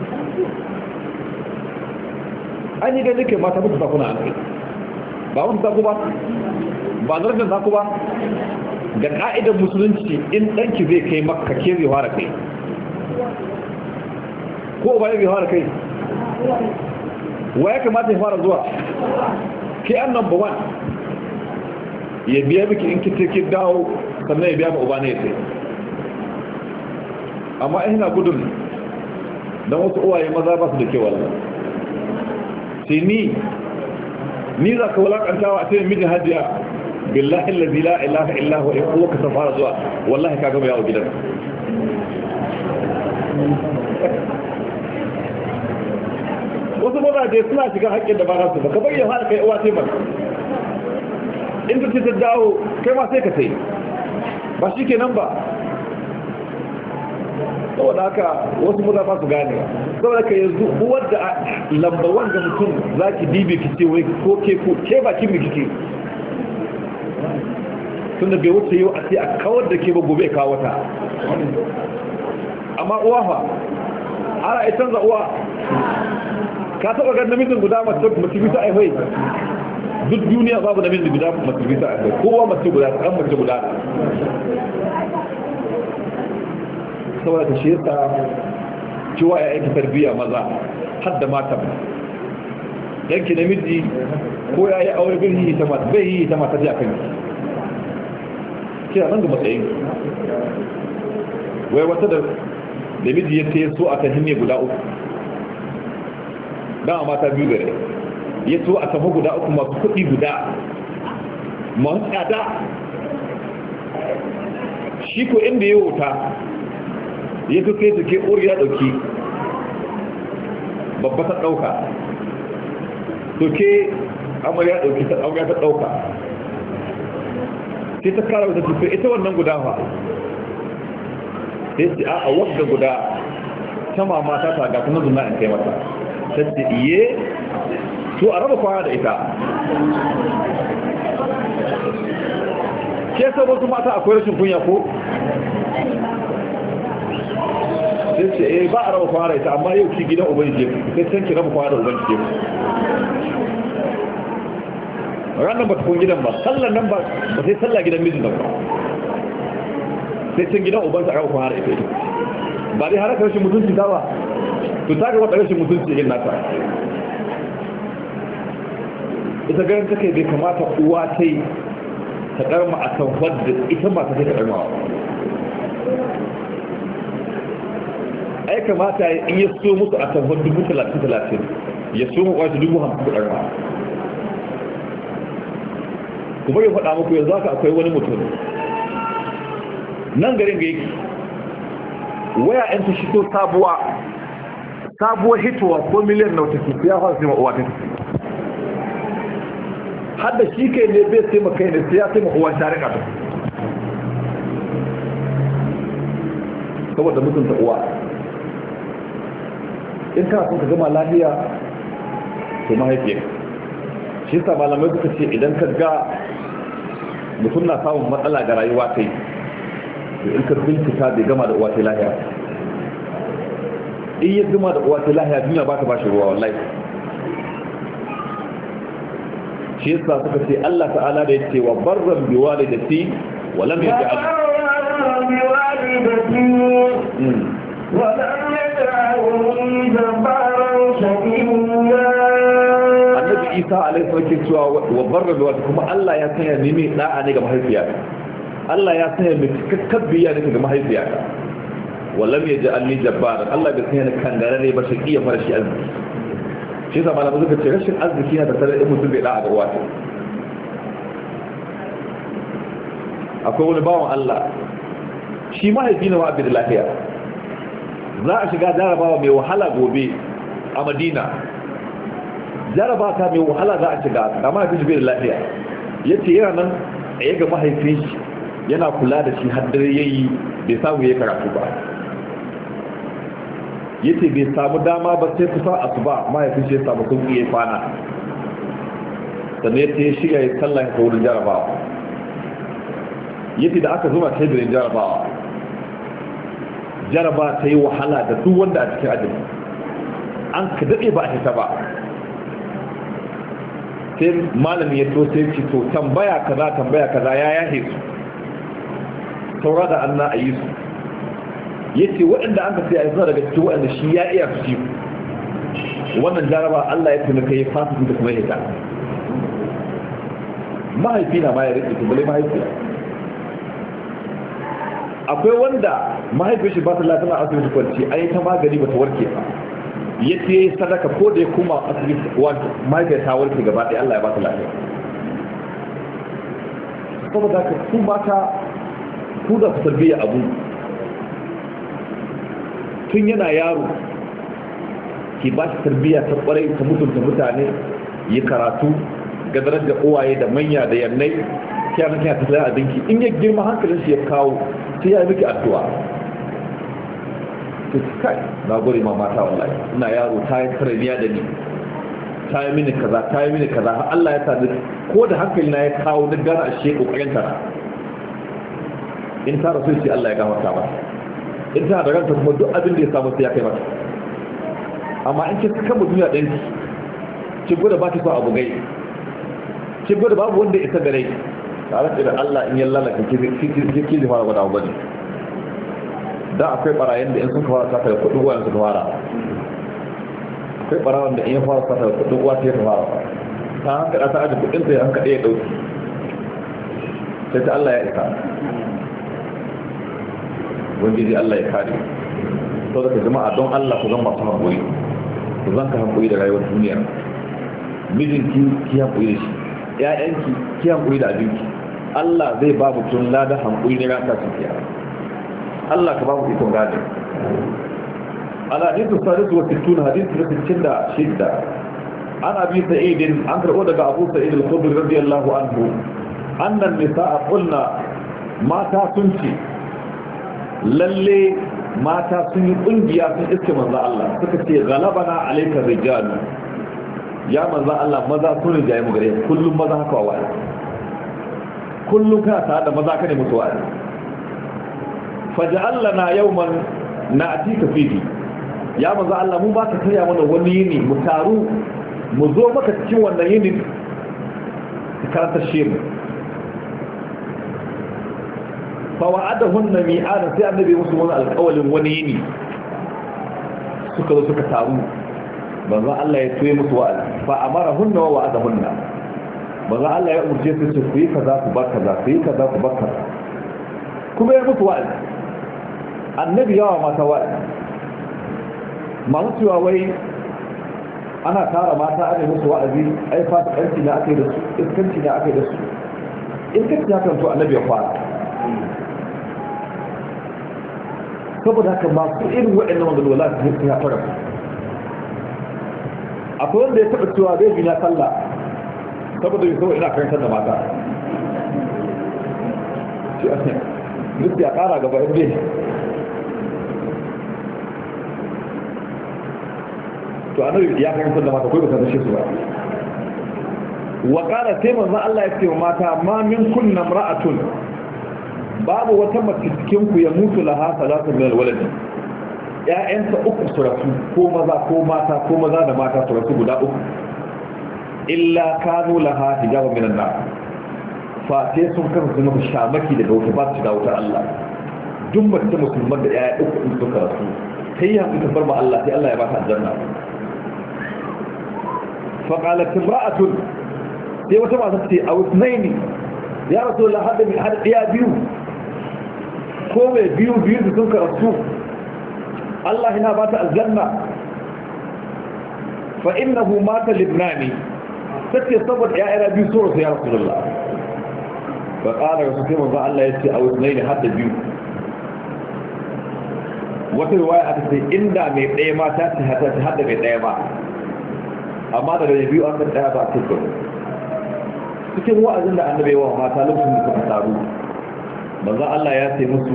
an yi gani ke mata mutu ta kuna an kai ba wani zaku ba ba zarafin zaku ba da ka'idar musulunci in ɗanki zai kai makka ke zai fara kai ko ba ya zai fara kai wa ya kamata ya fara zuwa ke an number one ya biya miki in kite ki dawo sannan ya biya ma uba ne ya sai amma ina gudun don wasu uwaye maza ba su da kewa sai ni ni za ka wulakantawa a cikin mijin hajiya billahi allazi la ilaha illa huwa in uwa ka ta fara zuwa wallahi ka gaba yawo gidan wasu mazaje suna shiga haƙƙin da ba su ba ka bayyana hana kai uwa sai ba in ta ce ta dawo kai ma sai ka sai ba shi ke nan ba saboda haka wasu maza ba su gane saboda ka yanzu uwar da lamba wanda mutum za ki dibe ki ce wai ko ke ko ke ba kin kike tunda bai wuce yau a ce a kawar da ke ba gobe kawo ta amma uwa fa ana ita canza uwa ka taba ga namijin guda mace mutum ta aihoi duk duniya babu namijin guda mutum ta aihoi kowa mace guda kan mace guda saboda ta shirta cewa ya aiki tarbiyya maza har da mata yanki namiji ko ya yi aure bai yi ta mata bai yi ta mata ta kan kira nan da matsayin wai wata da namiji ya ce so a ta hinne guda uku dama mata biyu gare ya so a tafi guda uku masu kuɗi guda masu tsada shi ko inda ya wuta ya fi kai su ke ƙuri ya ɗauki babba ta ɗauka to ke amur ya ɗauki ta ɗauka ta ɗauka sai ta kara wata tufe ita wannan guda fa sai ce a wadda guda ta mamata ta ga kuma zuna in kai mata ta ce iye to a raba kwana da ita ke sa wasu mata akwai rashin kunya ko sai ce eh ba a raba kwana da ita amma yau ki gidan ubangiji sai san ki raba kwana da ubangiji ranar ba ta kun gidan ba sallar nan ba ba sai sallar gidan mijin nan ba sai can gidan ubansa a raba kwana da ita ba dai har rashin mutunci ta ba to ta ga wata rashin mutunci irin nata ita ganin take bai kamata uwa ta yi ta karma a kan wadda ita ba ta ta karma ai kamata in ya so musu a kan wadda dubu talatin talatin ya so mu kwashi dubu hamsin da karma kuma ya faɗa muku yanzu haka akwai wani mutum nan garin ga yake waya yan ta shito sabuwa sabuwar hitowa ko miliyan na wata ke ya fara sai ma uwa ta tafi har da shi kai ne bai sai makai ne sai ya sai ma uwa ta rika ta saboda mutunta uwa in kana son ka gama lafiya to mahaifiyar shi sa malamai suka ce idan ka ga mutum na samun matsala ga rayuwa kai to in ka bincika bai gama da uwa ta lahiya in ya gama da uwa ta lahiya duniya ba ta ba shi ruwa wallahi shi yasa suka ce Allah ta'ala da yace wa barran bi walidati wa lam yaj'al bi walidati wa lam yaj'alni jabbaran shaqiyya Annabi Isa alaihi salatu cewa wa barran bi walidati kuma Allah ya sanya ni mai da'a ne ga mahaifiya Allah ya sanya mai cikakken biyayya ne ga mahaifiya wa lam yaj'alni jabbaran Allah bai sanya ni kangarare ba shaqiyya farashi arziki shi yasa malamu suka ce rashin arziki na da tare da mutum bai da'a ga uwa akwai wani bawan Allah shi mahaifi na wa'abin lafiya za a shiga jarabawa mai wahala gobe a Madina jarabawa ta mai wahala za a shiga ga mahaifin shi bai da lafiya yace yana nan a yaga mahaifin shi yana kula da shi har dare yayi bai samu yayi karatu ba yace bai samu dama ba sai kusa asuba mahaifin shi ya samu sauki ya kwana sannan yace ya shiga ya sallah ta wurin jarabawa yace da aka zuma tebirin jarabawa jaraba ta yi wahala da duk wanda a cikin ajin an ka daɗe ba a hita ba sai malami ya to sai ce to tambaya kaza tambaya kaza ya yahe su saura da an na a yi su ya ce waɗanda an ka sai a yi suna daga cikin waɗanda shi ya iya su ci wannan jaraba Allah ya taimaka ya fasa da kuma hita mahaifi na ma ya rike su bale mahaifi akwai wanda mahaifin shi ba ta lafiya a asibiti kwanci an yi ta magani ba ta warke ba ya ce sadaka ko da ya kuma asibiti wanda mahaifiyar ta warke gaba ɗaya Allah ya ba ta lafiya saboda ka ku mata ku da ku tarbiyya abu tun yana yaro ki ba shi tarbiyya ta kwarai ta mutunta mutane yi karatu ga darajar uwaye da manya da yannai kiyar kiyar ta tsaya abinki in ya girma hankalin shi ya kawo sai ya yi miki addu'a ta kai na gode ma mata wallahi ina yaro ta yi tarbiyya da ni ta yi mini kaza ta yi mini kaza har Allah ya sa ni ko da hankali na ya kawo duk gana a shi kokarin ta in ta rasu sai Allah ya gafarta mata in ta da ranta kuma duk abin da ya samu sai ya kai mata amma in ki saka mu duniya ɗin ki gwada ba ki so abu gai ki gwada babu wanda isa gare tare da Allah in ya lalaka ki ki ki ki fara gwada gwada da akwai barayen da in sun fara saka kudin uwa su fara akwai barawan da in ya fara saka kudin uwa ta fara ta haka ta aje kudin ta hanka ɗaya dauki sai ta Allah ya isa wangiji Allah ya kare to da jama'a don Allah ku zama masu haƙuri ku zanka haƙuri da rayuwar duniya mijinki ki haƙuri da shi ƴaƴanki ki haƙuri da abinki Allah zai ba mutum lada haƙuri ne ran tashin kiyama Allah ka ba mu ikon gane al-hadithu sadisu wa sittun hadithu na sittin da shidda an abi sa'idin an karɓo daga abu sa'id al-khudri radiyallahu anhu annan nisa'a qulna mata sun ce lalle mata sun yi kungiya sun iske manzo Allah suka ce galabana alayka rijal ya manzo Allah maza sun rijaye mu gare kullum maza haka wa wa'azi kullum kana tare da maza kane musu wa'azi faj'al lana yawman na'tika fihi ya manzo Allah mu ba ka taya mana wani yini mu taru mu zo maka cikin wannan yinin ka karanta shi mu fa wa'adahunna mi'ada sai annabi musu wani alƙawalin wani yini suka zo suka taru manzon Allah ya tuye musu wa'azi fa amarahunna wa wa'adahunna manzon Allah ya umurce su su yi kaza ku bar kaza ku yi kaza ku bar kaza kuma ya musu wa'azi annabi yawa mata wa'azi masu cewa wai ana tara mata ana musu wa'azi ai fasikanci na aka yi da su iskanci na aka yi da su iskanci na kan to annabi ya fara saboda haka masu irin waɗannan wanda lola su ya fara akwai wanda ya taɓa cewa zai bi na sallah saboda yi kawai ina karantar da mata duk ya ƙara gaba inda to annabi ya karantar da mata kawai ba ta tashe su ba wa ƙara sai manzan Allah ya ce wa mata ma min kunna ra'atun babu wata mace cikin ku ya mutu laha salatu min alwalad ƴaƴanta uku su rasu ko maza ko mata ko maza da mata su rasu guda uku illa kanu laha hijaban minan nar fa sai sun kafa su maka shamaki daga wata ba su shiga wutar Allah duk mace musulman da ƴaƴa uku in suka rasu sai ya mutu bar ma Allah sai Allah ya ba ta aljanna fa qalat imra'atun sai wata mata ce a wasnaini ya rasulullah hada min hada ɗaya biyu ko mai biyu biyu da sun karasu Allah yana ba ta aljanna fa innahu mata libnani take saboda ya'ira biyu so ya rasulullah fa qala rasul sai manzo Allah yace a wasnai da hadda biyu wata riwaya aka ce inda mai daya ma ta ce hadda hadda mai daya ba amma da biyu an daya ba ta cikin wa'azin da annabi wa mata lokacin da suka taru manzo Allah ya ce musu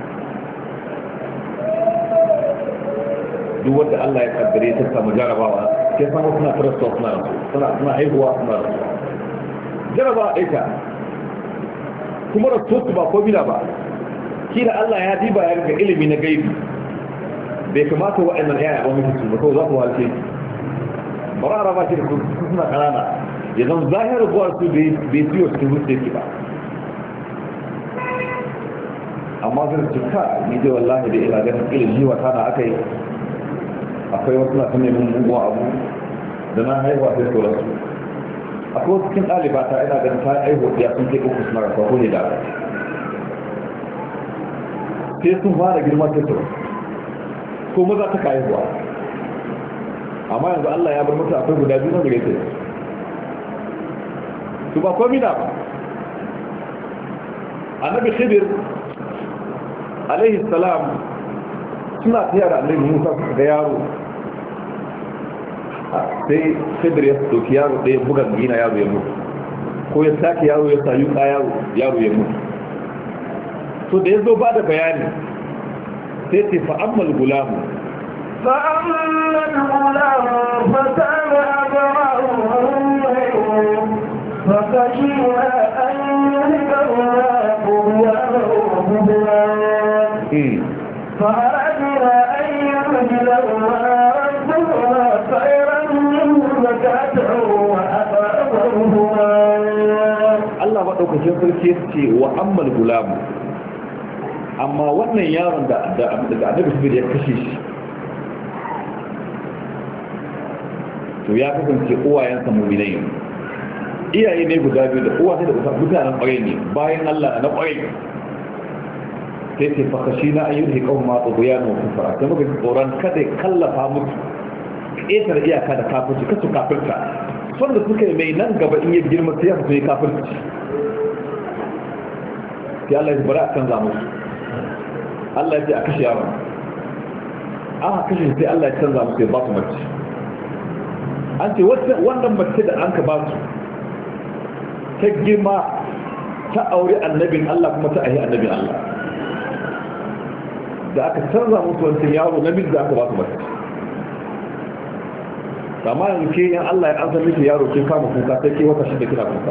duk wanda Allah ya kaddare ta samu jarabawa sai sama suna farasta suna suna suna haihuwa suna rasuwa jarabawa ɗaika kuma rasuwa ba ko bila ba kila Allah ya diba ya ga ilimi na gaibi bai kamata wa'annan yaya ba mutu su ba kawai za ku halce ba ra raba shi da su suna ƙanana ya zan zahirar buwar su bai siyo cikin zuciya ba amma zai cika ni dai wallahi da ina ganin ilimi wata na aka yi akwai wasu na sanin mugun abu da na haihuwa sai so rasu akwai wasu cikin ɗaliba ta ina ganin ta haihuwa ya sun kai uku suna rasuwa ko ne da sai sun fara girma sai so ko maza ta ka haihuwa amma yanzu Allah ya bar mutu akwai guda biyu na gare ta su ba komi na ba annabi khidir alaihi salam suna tayar da annabi Musa da yaro sai khidir ya doki yaro ɗaya buga gina yaro ya mutu ko ya sake yaro ya sayu ka yaro yaro ya mutu to da ya zo ba da bayani sai ce fa'ammal gulamu fa'ammal gulamu fatana abawahu فخشينا أن يهلكهما طغيانا وكفرا فأردنا أن يبدلهما ربهما خيرا منه زكاة وأقرب رحما. الله maɗaukacin sarki ce wa ammal gulamu amma wannan yaron da da annabi su ya kashe shi to ya kasance uwayensa mu'minai iyaye ne guda biyu da uwa da uwa mutanen ƙwarai ne bayan Allah na ƙwarai sai ce fakashi na ayyuki kawai matsa guya na kufara sai muka tsoron kada ya kallafa musu ƙetar iyaka da kafirci kasu kafirta son da suka yi mai nan gaba in yi girma sai ya fito ya kafirci sai Allah ya bari a canza musu Allah ya ce a kashe yaron aka kashe sai Allah ya canza musu ya ba su mace an ce wannan mace da an ka ba su ta girma ta aure annabin Allah kuma ta ahi annabin Allah da aka canza musu wancan yaro namiji da aka ba su mace amma yanzu ke yan Allah ya ansa miki yaro ke kama kuka sai ke wata shida kina kuka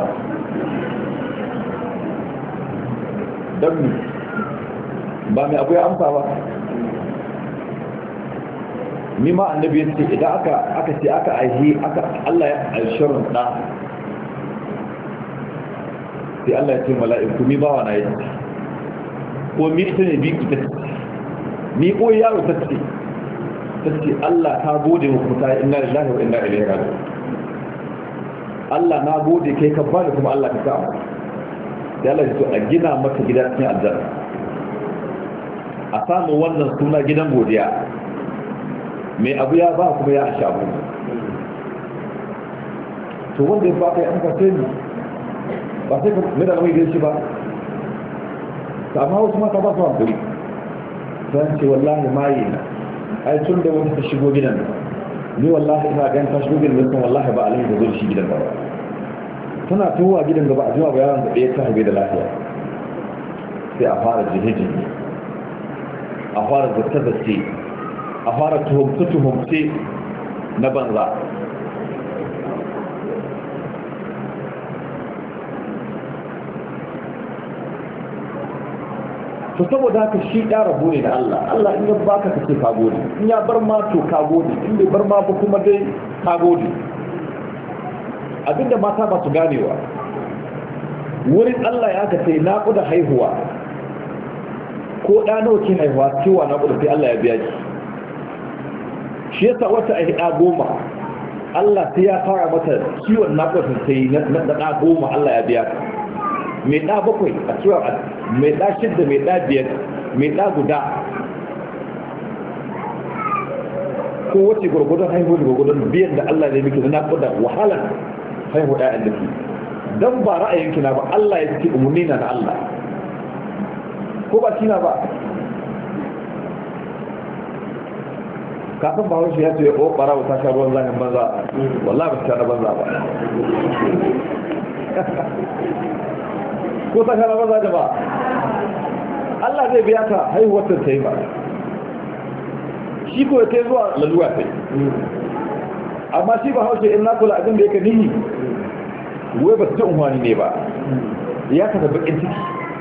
don ba mai abu ya amsa ba ni ma annabi ya ce idan aka aka ce aka aihi aka Allah ya alshirin da sai Allah ya ce mala'iku mi bawa na yi ko mi ita ne bi ita ce mi ko yaro ta ce tace Allah ta gode muku ta inna lillahi wa inna ilaihi raji'un Allah na gode kai ka bani kuma Allah ka sa sai Allah ya so a gina mata gida cikin aljanna a samu wannan suna gidan godiya mai abu ya ba kuma ya sha abu to wanda ya baka an kace ni ba sai ka mai da mai da shi ba amma wasu mata ba su hankali sai ce wallahi mai na ai tun da wani ta shigo gidan ni wallahi ina ganin ta shigo gidan sun wallahi ba alai da zo shi gidan ba tana tuwa gidan gaba a jima ba yaron da ɗaya ta habe da lafiya sai a fara jihijin a fara zata-zace a fara tuhumce-tuhumce na banza to saboda haka shi ya rabo ne da Allah Allah in ya baka kace ka gode in ya bar ma to ka gode in bai bar ma ba kuma dai ka gode abinda mata ba su ganewa wurin Allah ya ka sai naƙuda haihuwa ko ɗa nawa ke haihuwa cewa naƙuda sai Allah ya biya ki shi yasa wata a ɗa goma Allah sai ya fara mata ciwon naƙuda sai na ɗa goma Allah ya biya ka mai ɗa bakwai a ciwon mai ɗa shidda mai ɗa biyar mai ɗa guda ko wace gwargwadon haihuwa da gwargwadon biyan da Allah ne miki na naƙuda wahalar haihuwa ɗayan da ke don ba ra'ayinki na ba Allah ya ce umarni na na Allah ko ba shi na ba kafin ba haushi ya ce o ɓarawa ta sha ruwan zanen banza wallah ba ta sha na banza ba ko ta sha na banza da ba Allah zai biya ta haihuwar ta yi ba shi ko ya kai zuwa laluwa ta yi amma shi ba haushe in na kula abin da yake nihi wai ba su ci unwani ne ba ya kasa bakin ciki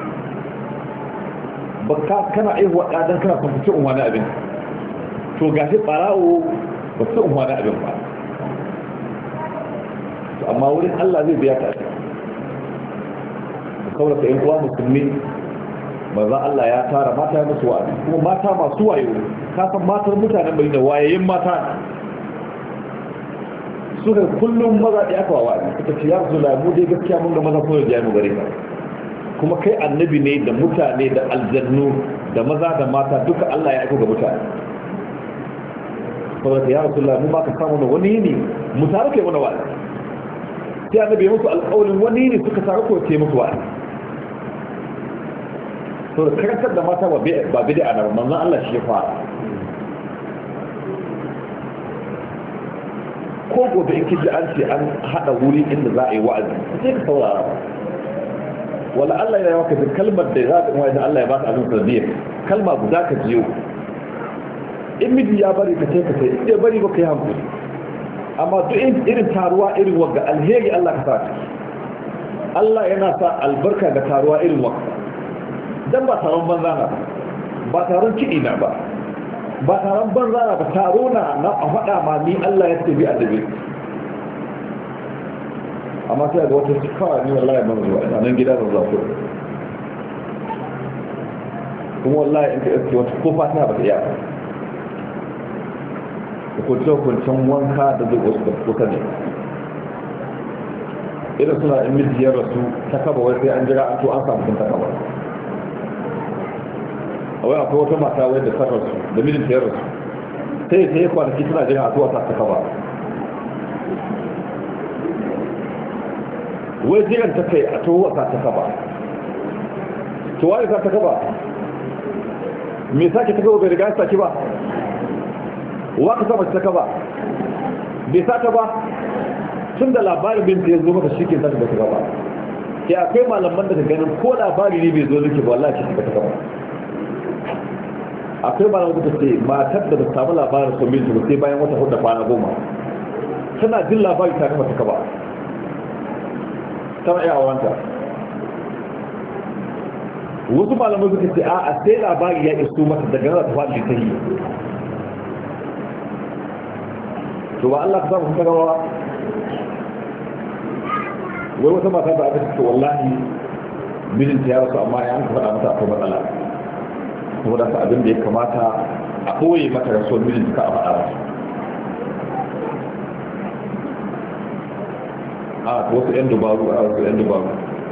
ba ka kana aihuwa ɗadan kana son ci unwani abin to gashi ɓarawo ba su unwani abin ba amma wurin Allah zai biya ta kawai ka yin uwa musulmi manzan Allah ya tara mata ya musu wa'azi kuma mata masu wayo kasan matar mutanen bai da wayayin mata suka kullum maza da aka wawa suka ce ya rasu lamu dai gaskiya mun ga maza ko da jami'u gare ka kuma kai annabi ne da mutane da aljannu da maza da mata duka Allah ya aiko ga mutane saboda ya rasu lamu ba ka samu da wani ne mu tare kai mana wa'azi sai annabi ya musu alƙawarin wani ne suka tare ko ce musu wa'azi to karantar da mata ba bid'a na manzon Allah shi ya fara ko gobe in kiji an ce an hada wuri inda za a yi wa'azi sai ka saurara wala Allah ya maka da kalmar da za ka yi wa'azi Allah ya ba ka abin tarbiyya kalma guda ka jiyo in miji ya bari ka ce ka sai in bari ba ka yi hankali amma duk irin taruwa irin wagga alheri Allah ka sa Allah yana sa albarka ga taruwa irin wagga dan ba taron banza na ba taron kiɗi na ba ba taron banza na ba taro na na a faɗa ma ni Allah ya tabi a dabe amma sai ga wata kawai ni wallahi ban zuwa ina nan gida ban zuwa ko kuma wallahi in ka iske wata ko fata ba ta iya ko to kun wanka da duk wasu kuka ne idan suna in mijiyar rasu ta kaba wai sai an jira an to an samu kun ta kaba wai akwai wata mata wai da sarrafa da mijin ta rasu sai ta yi kwanaki suna jira a tuwa ta kaba wai jiran ta kai a tuwa ta kaba tuwa ya ta kaba me sake ta kaba bai riga ya saki ba wa ka saba ta kaba bai saka ba tun da labarin binta ya zo maka shi ke saka ba ta kaba ke akwai malaman da ka ganin ko labari ne bai zo zuke ba wallahi shi ta kaba akwai malaman da ce matar da ba samu labarin sun binta ba sai bayan wata hudu kwana goma tana jin labari ta kama ta kaba tana iya aurenta wasu malaman suka ce a sai labari ya iso mata daga nan ta faɗi ta yi to ba Allah ka samu sun tagawa wai wata mata da aka ce wallahi mijinta ya rasu amma ya an ka faɗa mata akwai matsala kuma da abin da ya kamata a ɓoye mata rasuwar mijin ka a faɗa ba a wasu 'yan dubaru a wasu 'yan dubaru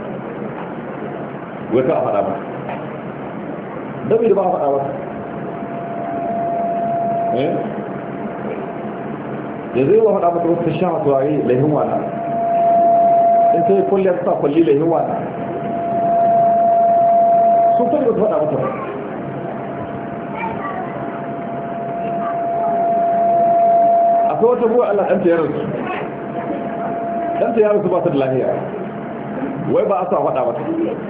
wai ka a faɗa ba dabi da ba a faɗa ba eh yanzu yi wa faɗa mata wasu sha turare laihin wata in ta yi kwalliyar sa kwalli laihin wata sun fari da su faɗa mata akwai wata buwa Allah ɗanta ya rasu ɗanta ya rasu ba ta da lahiya wai ba a sa faɗa mata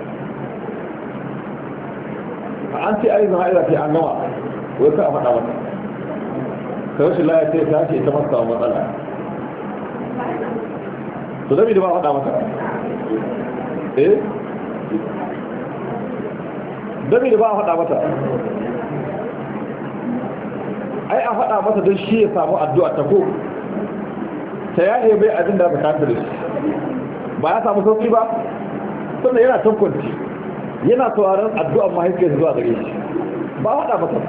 an ce ayi zama ila ce an gama wai ka a faɗa mata ka rashin lahiya ce ta ce ita masu samun matsala to zami da ba a faɗa mata eh dami da ba a faɗa mata ai a faɗa mata don shi ya samu addu'a ta ko ta yaye bai abin da bukata da shi ba ya samu sauki ba sannan yana tankwanci yana sauraron addu'ar mahaifiyar zuwa gare shi ba a faɗa mata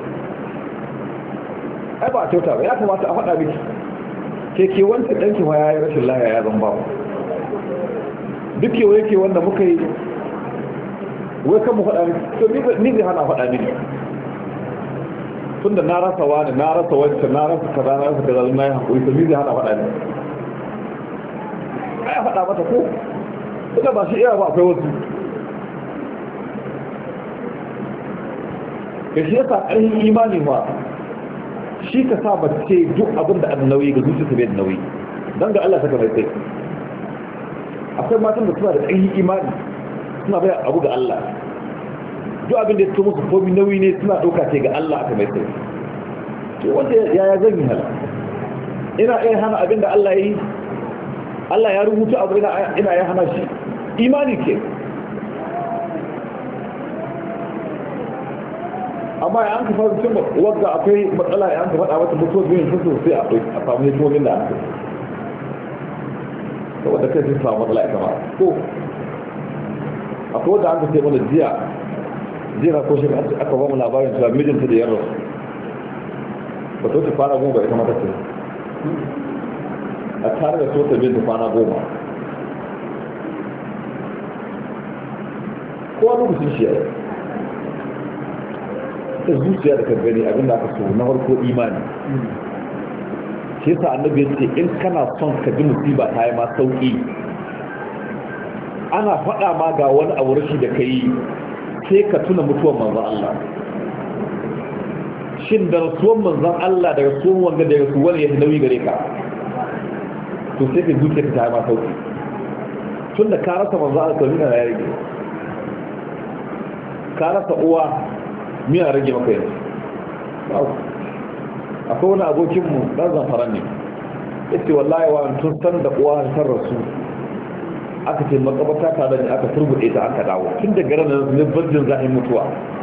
ai ba a kyauta ba ya kamata a faɗa miki ke ke wanda ɗanki ma ya yi rashin lahiya ya zan ba duk kewaye ke wanda muka yi wai kan mu faɗa miki to ni zai hana faɗa miki tunda na rasa wani na rasa wancan na rasa kaza na rasa kaza na yi hankuri to ni zai hana faɗa miki ai faɗa mata ko ita ba shi iya ba akwai wasu ka shi yasa ƙarfin imani ma shi ka sa ba ce duk abin da an nauyi ga zuciya ta bai da nauyi don ga Allah saka mai sai akwai matan da suna da ƙarfin imani suna bai abu ga Allah duk abin da ya musu komi nauyi ne suna ɗauka ce ga Allah aka mai sai to wanda yaya zan yi hala ina iya hana abin da Allah ya yi Allah ya rubuta abu ina iya hana shi imani ke amma ya an ka faru cin wadda akwai matsala ya an ka faɗa wata mutuwar biyun sun sosai a samu hikimomin da an ka da wadda kai sun samu matsala ya kama ko akwai wadda an ka ce mana jiya jiya ko shi aka ba mu labarin cewa mijinta da yaro ba ta wuce kwana goma ita mata ce a tare da sota binta kwana goma kowa lokacin shi ya yi ta zuciya da kan gani abinda aka so na farko imani shi yasa annabi ya ce in kana son ka ji musiba ta yi ma sauki ana faɗa ma ga wani abu rashi da ka yi sai ka tuna mutuwar manzan Allah shin da rasuwan manzan Allah da rasuwan wanga da rasuwan ya fi nauyi gare ka to sai ka zuciya ka ta yi ma sauki tun da ka rasa manzan Allah to nuna na ya rage ka rasa uwa miya rage maka yanzu akwai wani abokinmu ɗan zamfara ne ya ce wallahi wa tun san da uwa ta rasu aka ce makabata ta da ne aka turbuɗe ta aka dawo tun da garin da ne barjin za'in mutuwa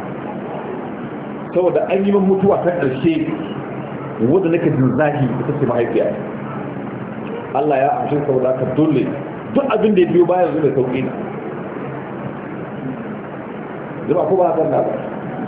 saboda an yi min mutuwa ta ƙarshe wadda nake jin zahi ita ce mahaifiya Allah ya amshi saboda aka dole duk abin da ya biyo bayan zuwa sauƙi na jama'a ko ba haka na ba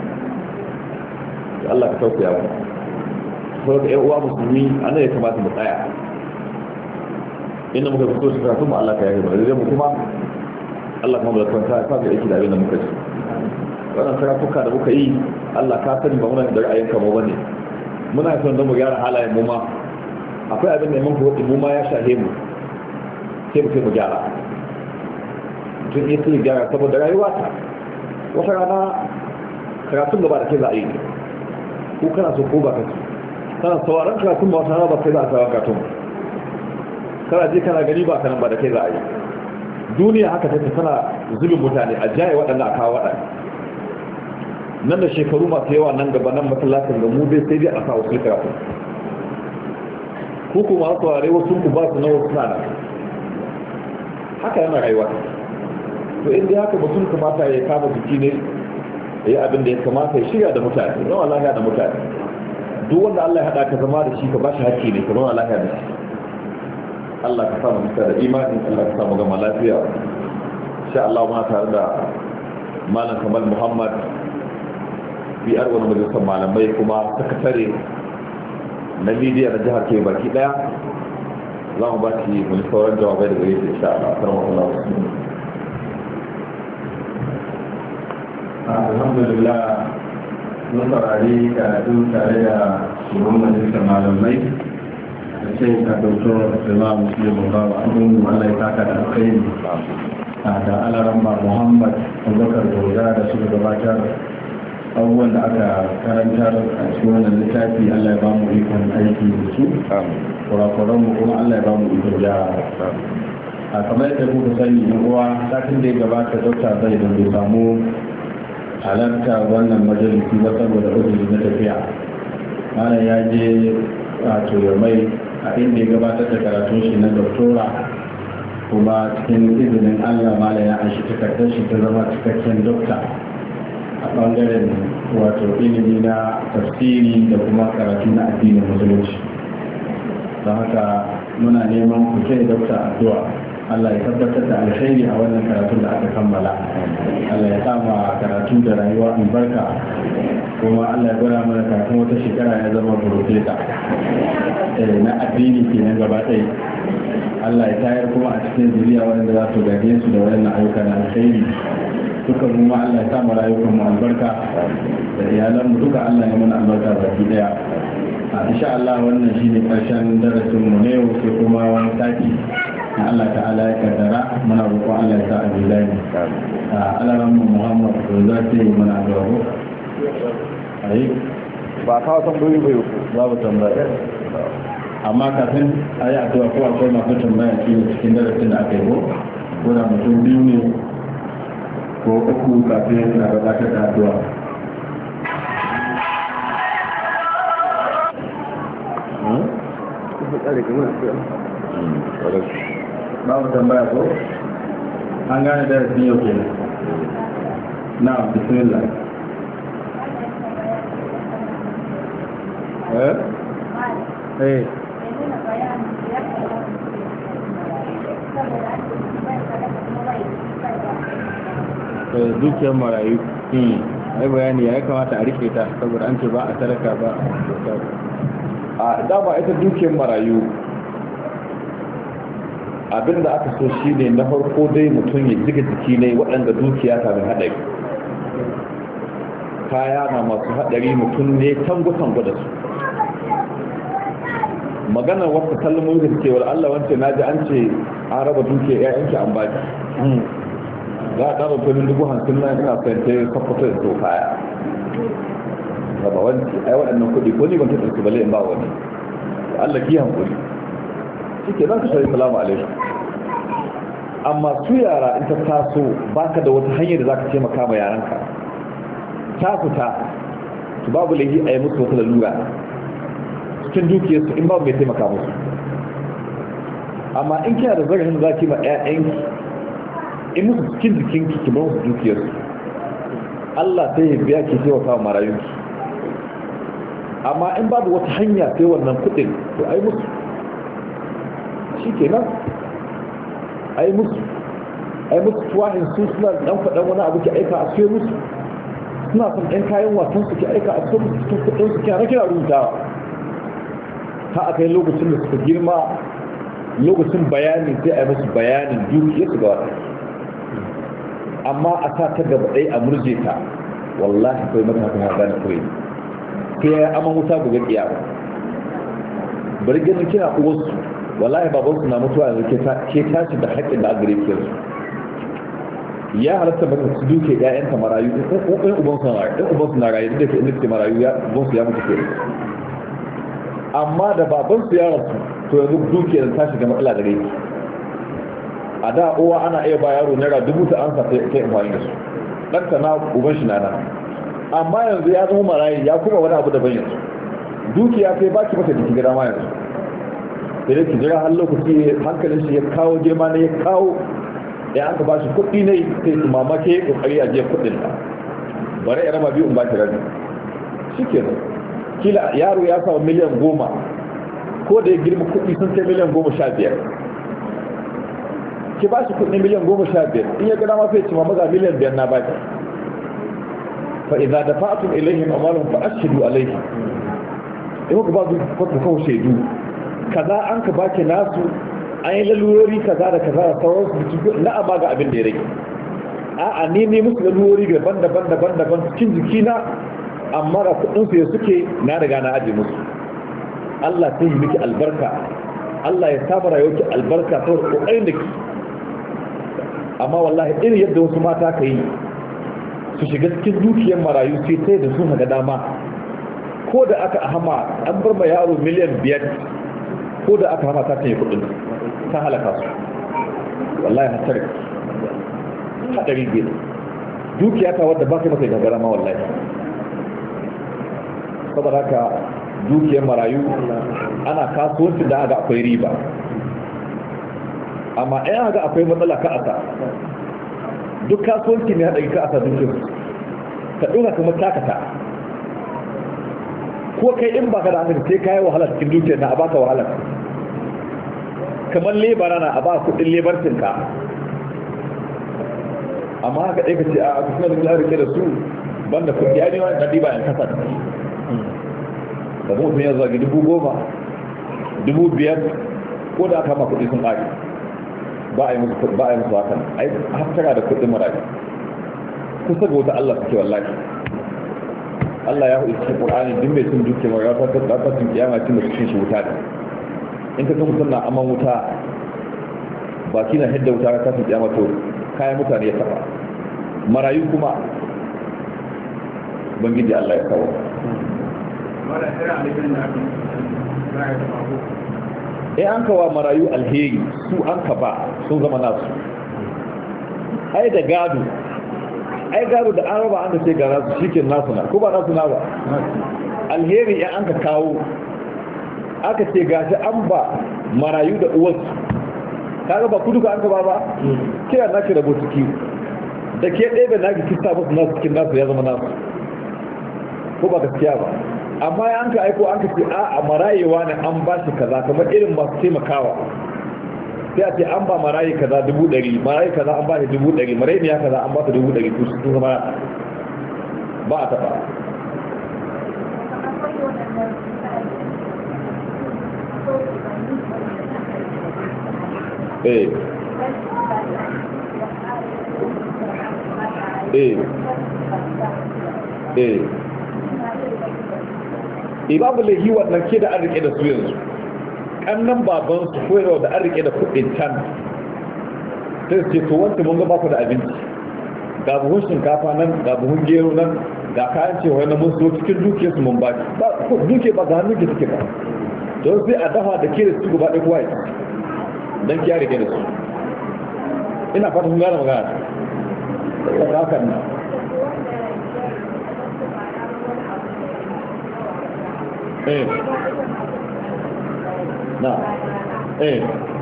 Allah ka tausaya ba sau da uwa musulmi ana ya kamata mu tsaya inda muka fito shi karatun mu Allah ka yaye mu da mu kuma Allah kuma da kwanta ya fara aiki da abin da muka ci wannan karatuka da muka yi Allah ka sani ba muna da ra'ayin kamo bane muna son da mu gyara halayen mu ma akwai abin da mun ko mu ma ya shahe mu sai mu sai mu gyara tun iya sai gyara saboda rayuwa ta wata rana karatun gaba da ke za a yi ko kana so ko ba ka so kana sauraron karatun ba wata rana ba kai za a sauraron karatun kana je kana gani ba kanan ba da kai za a yi duniya haka take tana zubin mutane a jaye waɗanda a kawo waɗanda nan da shekaru masu yawa nan gaba nan masallacin da mu dai sai dai a sa wasu karatu ko kuma wasu ware wasu ku ba su na wasu na haka yana rayuwa to inda haka mutum kamata ya kama jiki ne ya yi abin da ya kamata ya shirya da mutane don Allah ya da mutane duk wanda Allah ya haɗa ka zama da shi ka ba shi haƙƙi ne ka zama Allah ya da shi Allah ka samu mutu da imani Allah ka samu gama lafiya insha Allah ma tare da malam Kamal Muhammad biyar wani majalisar malamai kuma sakatare na media na jihar ke baki daya za mu ba ki wani sauran jawabai da gare shi insha Allah karama Allah alhamdulillah mun saurari karatu tare da shugaban majalisar malamai da ce ka doktor Imam Muslim Bawa abin Allah ya taka da alkhairi da Alaramma Muhammad Abubakar Doza da suka gabatar abubuwan da aka karantar a cikin wannan littafi. Allah ya ba mu ikon aiki da su kurakuran mu kuma Allah ya ba mu ikon gyara. A kamar yadda kuka sani na uwa satin da ya gabata dokta zai da bai samu halarta wannan majalisi ba saboda uzuri na tafiya. Malam ya je a mai a inda ya gabatar da karatun shi na doktora, kuma cikin izinin Allah malam ya anshi takardar shi ta zama cikakken dokta a bangaren wato ilimi na tafsiri da kuma karatu na addinin musulunci. Don haka muna neman ku kai dokta addu'a Allah ya tabbatar da alkhairi a wannan karatun da aka kammala. Allah ya sama karatu da rayuwa albarka, kuma Allah ya gwada mana kafin wata shekara ya zama profesa na addini kenan gaba ɗaya. Allah ya tayar kuma a cikin zuriya wanda za su gaje su da wannan ayyuka na alkhairi. Duka mu ma Allah ya sa mu rayukan mu albarka da iyalan mu duka Allah ya mana albarka baki daya. A insha Allah wannan shine karshen darasin mu ne sai kuma wani sati na Allah ta'ala ya kaddara muna roƙon Allah ya sa a bilahi. A alaran mu Muhammad ko za ta yi mana addu'a. Ai ba ka tambayi ba yau babu tambaya. Amma kafin a yi addu'a ko akwai masu tambaya cikin darasin da aka yi ko ko da mutum biyu ne ko uku kafin na gabatar da addu'a. Babu tambaya ko? An gane darasin yau kenan. Na bismillah. Eh? Eh. Dukiyar marayu ai bayani ya kamata a rike ta saboda an ce ba a sadaka ba a dama ita dukiyar marayu abinda aka so shi ne na farko dai mutum ya jiga jiki ne waɗanda dukiya ta mai haɗari, kaya na masu haɗari mutum ne tango-tango da su. maganar wata kalmomin da cewar Allah wance na ji an ce an raba dukiyar ƴaƴanki an baki za a ɗara tunin dubu hamsin na ina fahimta ya kafato da so kaya raba wanci ai waɗannan kuɗi ko ni ban taɓa su bale in ba wani Allah ki hankuri shi ke zan ka shari salamu alaikum. amma su yara in ta taso baka da wata hanyar da za ka taimaka ma yaranka ta fita su babu laifi a yi musu wata lalura cikin dukiyarsu in babu mai taimaka musu. amma in kina da zarafin za ki ma ƴaƴanki in musu cikin jikinki ki bar musu dukiyarsu, Allah sai ya biya ki taimaka wa marayunki. amma in babu wata hanya sai wannan kuɗin to ai musu shi kenan ai musu ai musu tuwahin su suna ɗan faɗan wani abu ki aika a sai musu, suna son ɗan kayan wasan su ki aika a sai musu cikin kuɗin su kina kira rubutawa ta aka yi lokacin da suka girma lokacin bayani sai a yi musu bayanin dukiyar su ga wata. amma a sa ta gaba ɗaya a murje ta wallahi kawai matakan ya gane kawai sai ya yi aman wuta buga ƙiya ba bari ganin kina uwarsu wallahi babansu na mutuwa yanzu ke tashi da haƙƙin da agare ke su ya halatta maka su duke ƴaƴanta marayu ɗin ubansu na rayu da ke inda ke marayu ya ubansu ya mutu ke. amma da babansu ya rasu to yanzu dukiyar ta shiga matsala da rai. a da uwa ana iya ba yaro naira dubu ta ansa ta yi amfani da su ɗanta na uban shi na nan. amma yanzu ya zama marayi ya kuma wani abu daban yanzu dukiya sai baki mata jiki gida ma yanzu sai dai ki jira har lokaci hankalin shi ya kawo girma ne ya kawo ya aka ba shi kuɗi ne sai su mamake kokari a jiya kuɗin ta bare ya raba biyu in ba ki rabi shikenan kila yaro ya samu miliyan goma ko da ya girma kuɗi sun kai miliyan goma sha biyar ki ba shi kuɗi miliyan goma sha biyar in ya gada ma sai ci ma maza miliyan biyar na baki fa idza dafa'tum ilayhim amwalahum fa ashhadu alayhim in ku ba su ku kawo shaidu kaza an ka baki nasu an yi lalurori kaza da kaza da sauransu na amma ga abin da ya rage a'a ni ne musu lalurori daban daban daban daban cikin jikina amma ga kudin su suke na riga na aje musu Allah sai yi miki albarka Allah ya saba rayuwarki albarka saboda kokarin da ki amma wallahi irin yadda wasu mata ka yi su shiga cikin dukiyar marayu sai sai da su haga dama ko da aka hama an bar ma yaro miliyan biyar ko da aka hama ta kan yi kudin ta halaka su wallahi hatsari hadari biyar dukiya ta wadda ba ka masa gagara ma wallahi saboda haka dukiyar marayu ana kasuwanci da aga akwai riba amma ɗaya ga akwai matsala ka asa duk kasuwanci ne haɗari ka asa dukiyar ka ɗora kuma takata ko kai in baka da hankali sai kayi wahala cikin dukiyar na a baka wahala kamar lebara na a ba kuɗin lebarcinka amma haka ɗaya ka ce a kusurar da ya rike da su banda kuɗi ya nema na ɗiba yan kasa da mutum ya zagi dubu goma dubu biyar ko da aka ma kuɗi sun ƙari ba a yi musu ba a yi musu hakan ai haftara da kuɗin maraji kusa ga wata Allah suke wallahi Allah ya hudu cikin Qur'ani duk mai sun duke mara ta ta ta tun kiyama tun da cikin shi wuta ne in ka san mutum na aman wuta baki na hidda wuta ta tun kiyama to kayan mutane ya taba marayu kuma bangiji Allah ya kawo eh an kawa marayu alheri su an ka ba sun zama nasu ai da gado ai gado da an raba an da sai ga nasu shike nasu na ko ba nasu na ba alheri ya an ka kawo aka ce gashi an ba marayu da uwarsu kaga ba kudu ka an ka ba ba kira naki da botuki da ke ɗebe naki kista musu nasu cikin nasu ya zama nasu ko ba gaskiya ba amma ya an ka aiko an ka ce a a marayewa ne an ba shi kaza kamar irin masu taimakawa sai a ce an ba marayi kaza dubu ɗari marayi kaza an ba shi dubu ɗari marayi ne ya kaza an ba su dubu ɗari su sun zama ba a taɓa eh eh eh e babu lahi wannan ke da an rike da su yanzu kannan baban su koyarwa da an rike da kudin can sai ce to wanda mun ga baku da abinci ga buhun shinkafa nan ga buhun gero nan ga kayan cewa na mun so cikin dukiyar su mun baki ba duke ba ga hannun ki suke ba don sai a dafa da ke da su gaba ɗaya kuwa don ki ya rike da su ina fata sun gane magana da hakan nan eh na eh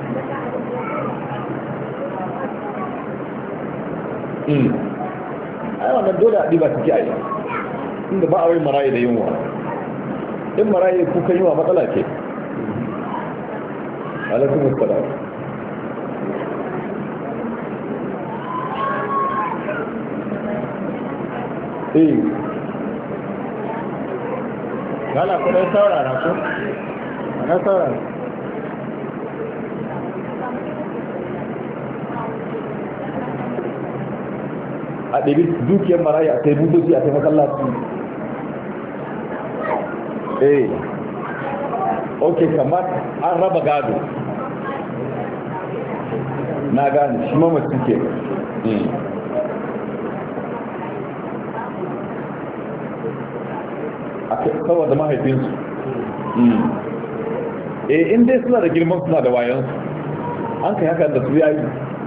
mm ai wannan dole a diba take ai inda ba a wai marayi da yunwa in marayi ku kan yunwa matsala ke alaikum assalam eh Gala ku dai saurara ku? Ana saurara. A ɗabi dukiyar marayi a sai butoci a sai masallaci. Eh, ok, kamar an raba gado. Na gane, shi mamacin ke. Saboda mahaifinsu eh in dai suna da girman suna da wayansu an kai haka da su yayi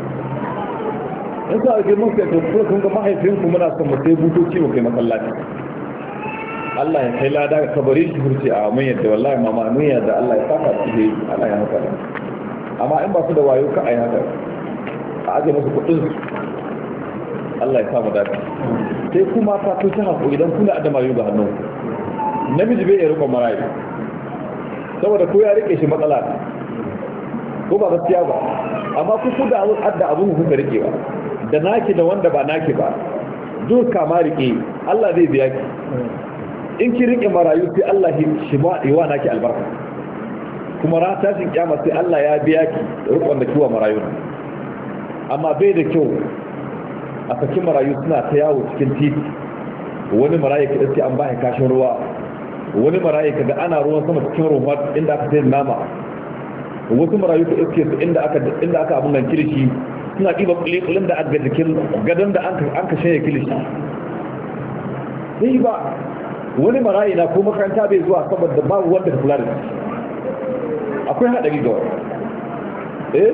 in suna da girman su ya kuma kun ga mahaifinku muna son mu sai butoci mu kai masallaci Allah ya kai lada ga kabari shi furce a mun yadda wallahi mama mun yadda Allah ya saka su dai Allah ya haka amma in ba su da wayo ka ai haka a aje musu kudin su Allah ya sa mu dace sai kuma fa to ta hakuri idan kuna da mayu ga hannu namiji bai ya rikon marayi saboda ko ya rike shi matsala ko ba gaskiya ba amma ku ku da adda abun ku rike ba da naki da wanda ba naki ba duk kama rike Allah zai biya ki in ki rike marayu sai Allah shi ba yi wa naki albarka kuma ran tashin kiyama sai Allah ya biya ki rukun da kiwa marayu amma bai da kyau a saki marayu suna ta yawo cikin titi wani marayu ka sai an ba kashin ruwa wani marayu ka ga ana ruwan sama cikin ruwa inda aka sayar nama wasu marayu ka iske su inda aka inda aka abun nan kilishi suna diba kulikulin da aka jikin gadan da an ka shanye kilishi sai ba wani marayu na ko makaranta bai zuwa saboda babu wanda ka kula da shi akwai haɗari ga wani eh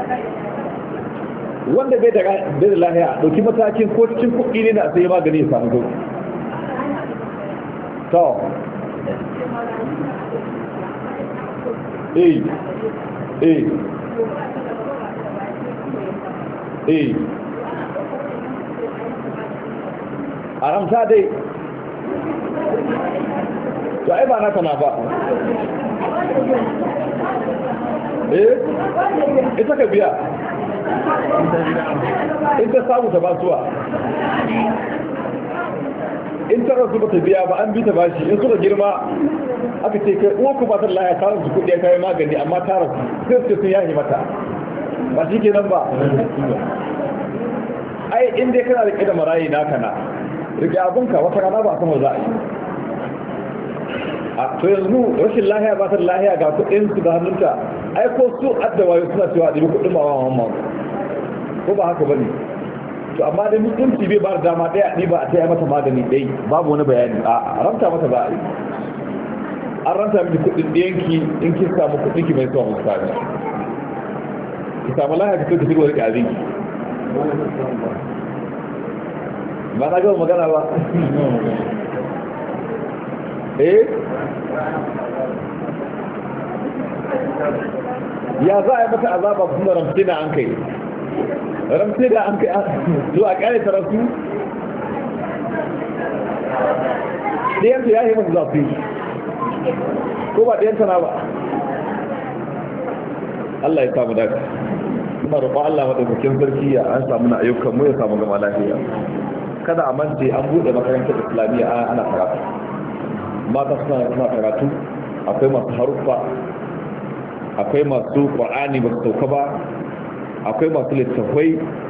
wanda bai da bai da lahiya dauki matakin ko cikin kuɗi ne na sai magani ya samu sauki to eh eh eh aramta dai to ai ba naka na ba eh ita ka biya in ta samu ta basuwa in ta rasu ba ta biya ba an bi ta bashi in suka girma aka ce kai uwa ku batar laya ta rasu kudi ya kayi magani amma ta rasu sai su sun yahi mata ba shi ke nan ba ai in dai kana rike da marayi naka na rike abinka wata rana ba sama za a yi a to yanzu rashin lahiya ba ta lahiya ga kudin su da hannunta ai ko su addawa suna cewa a ɗibi kudin ma wa mamman ko ba haka bane to amma dai mutunci bai ba da dama ɗaya ɗiba a taya mata magani ɗai babu wani bayani a ranta mata ba a yi an ranta miki kudin ɗiyanki in kin samu kudin ki mai zuwa musami ki samu lahiya ka tuka shigo rike abinki ba na gaba magana ba eh ya za a yi mata azaba kuma ramfi na an kai ramfi da an kai zuwa kare ta rasu ɗiyanta ya yi masu zafi ko ba ɗiyanta na ba Allah ya samu daga suna roƙon Allah maɗaukakin sarki ya an samu na ayyukan mu ya samu gama lafiya kada a mance an buɗe makarantar islamiyya ana karatu mata suna karatu akwai masu haruffa akwai masu ƙwa'ani ba su sauka ba akwai masu littafai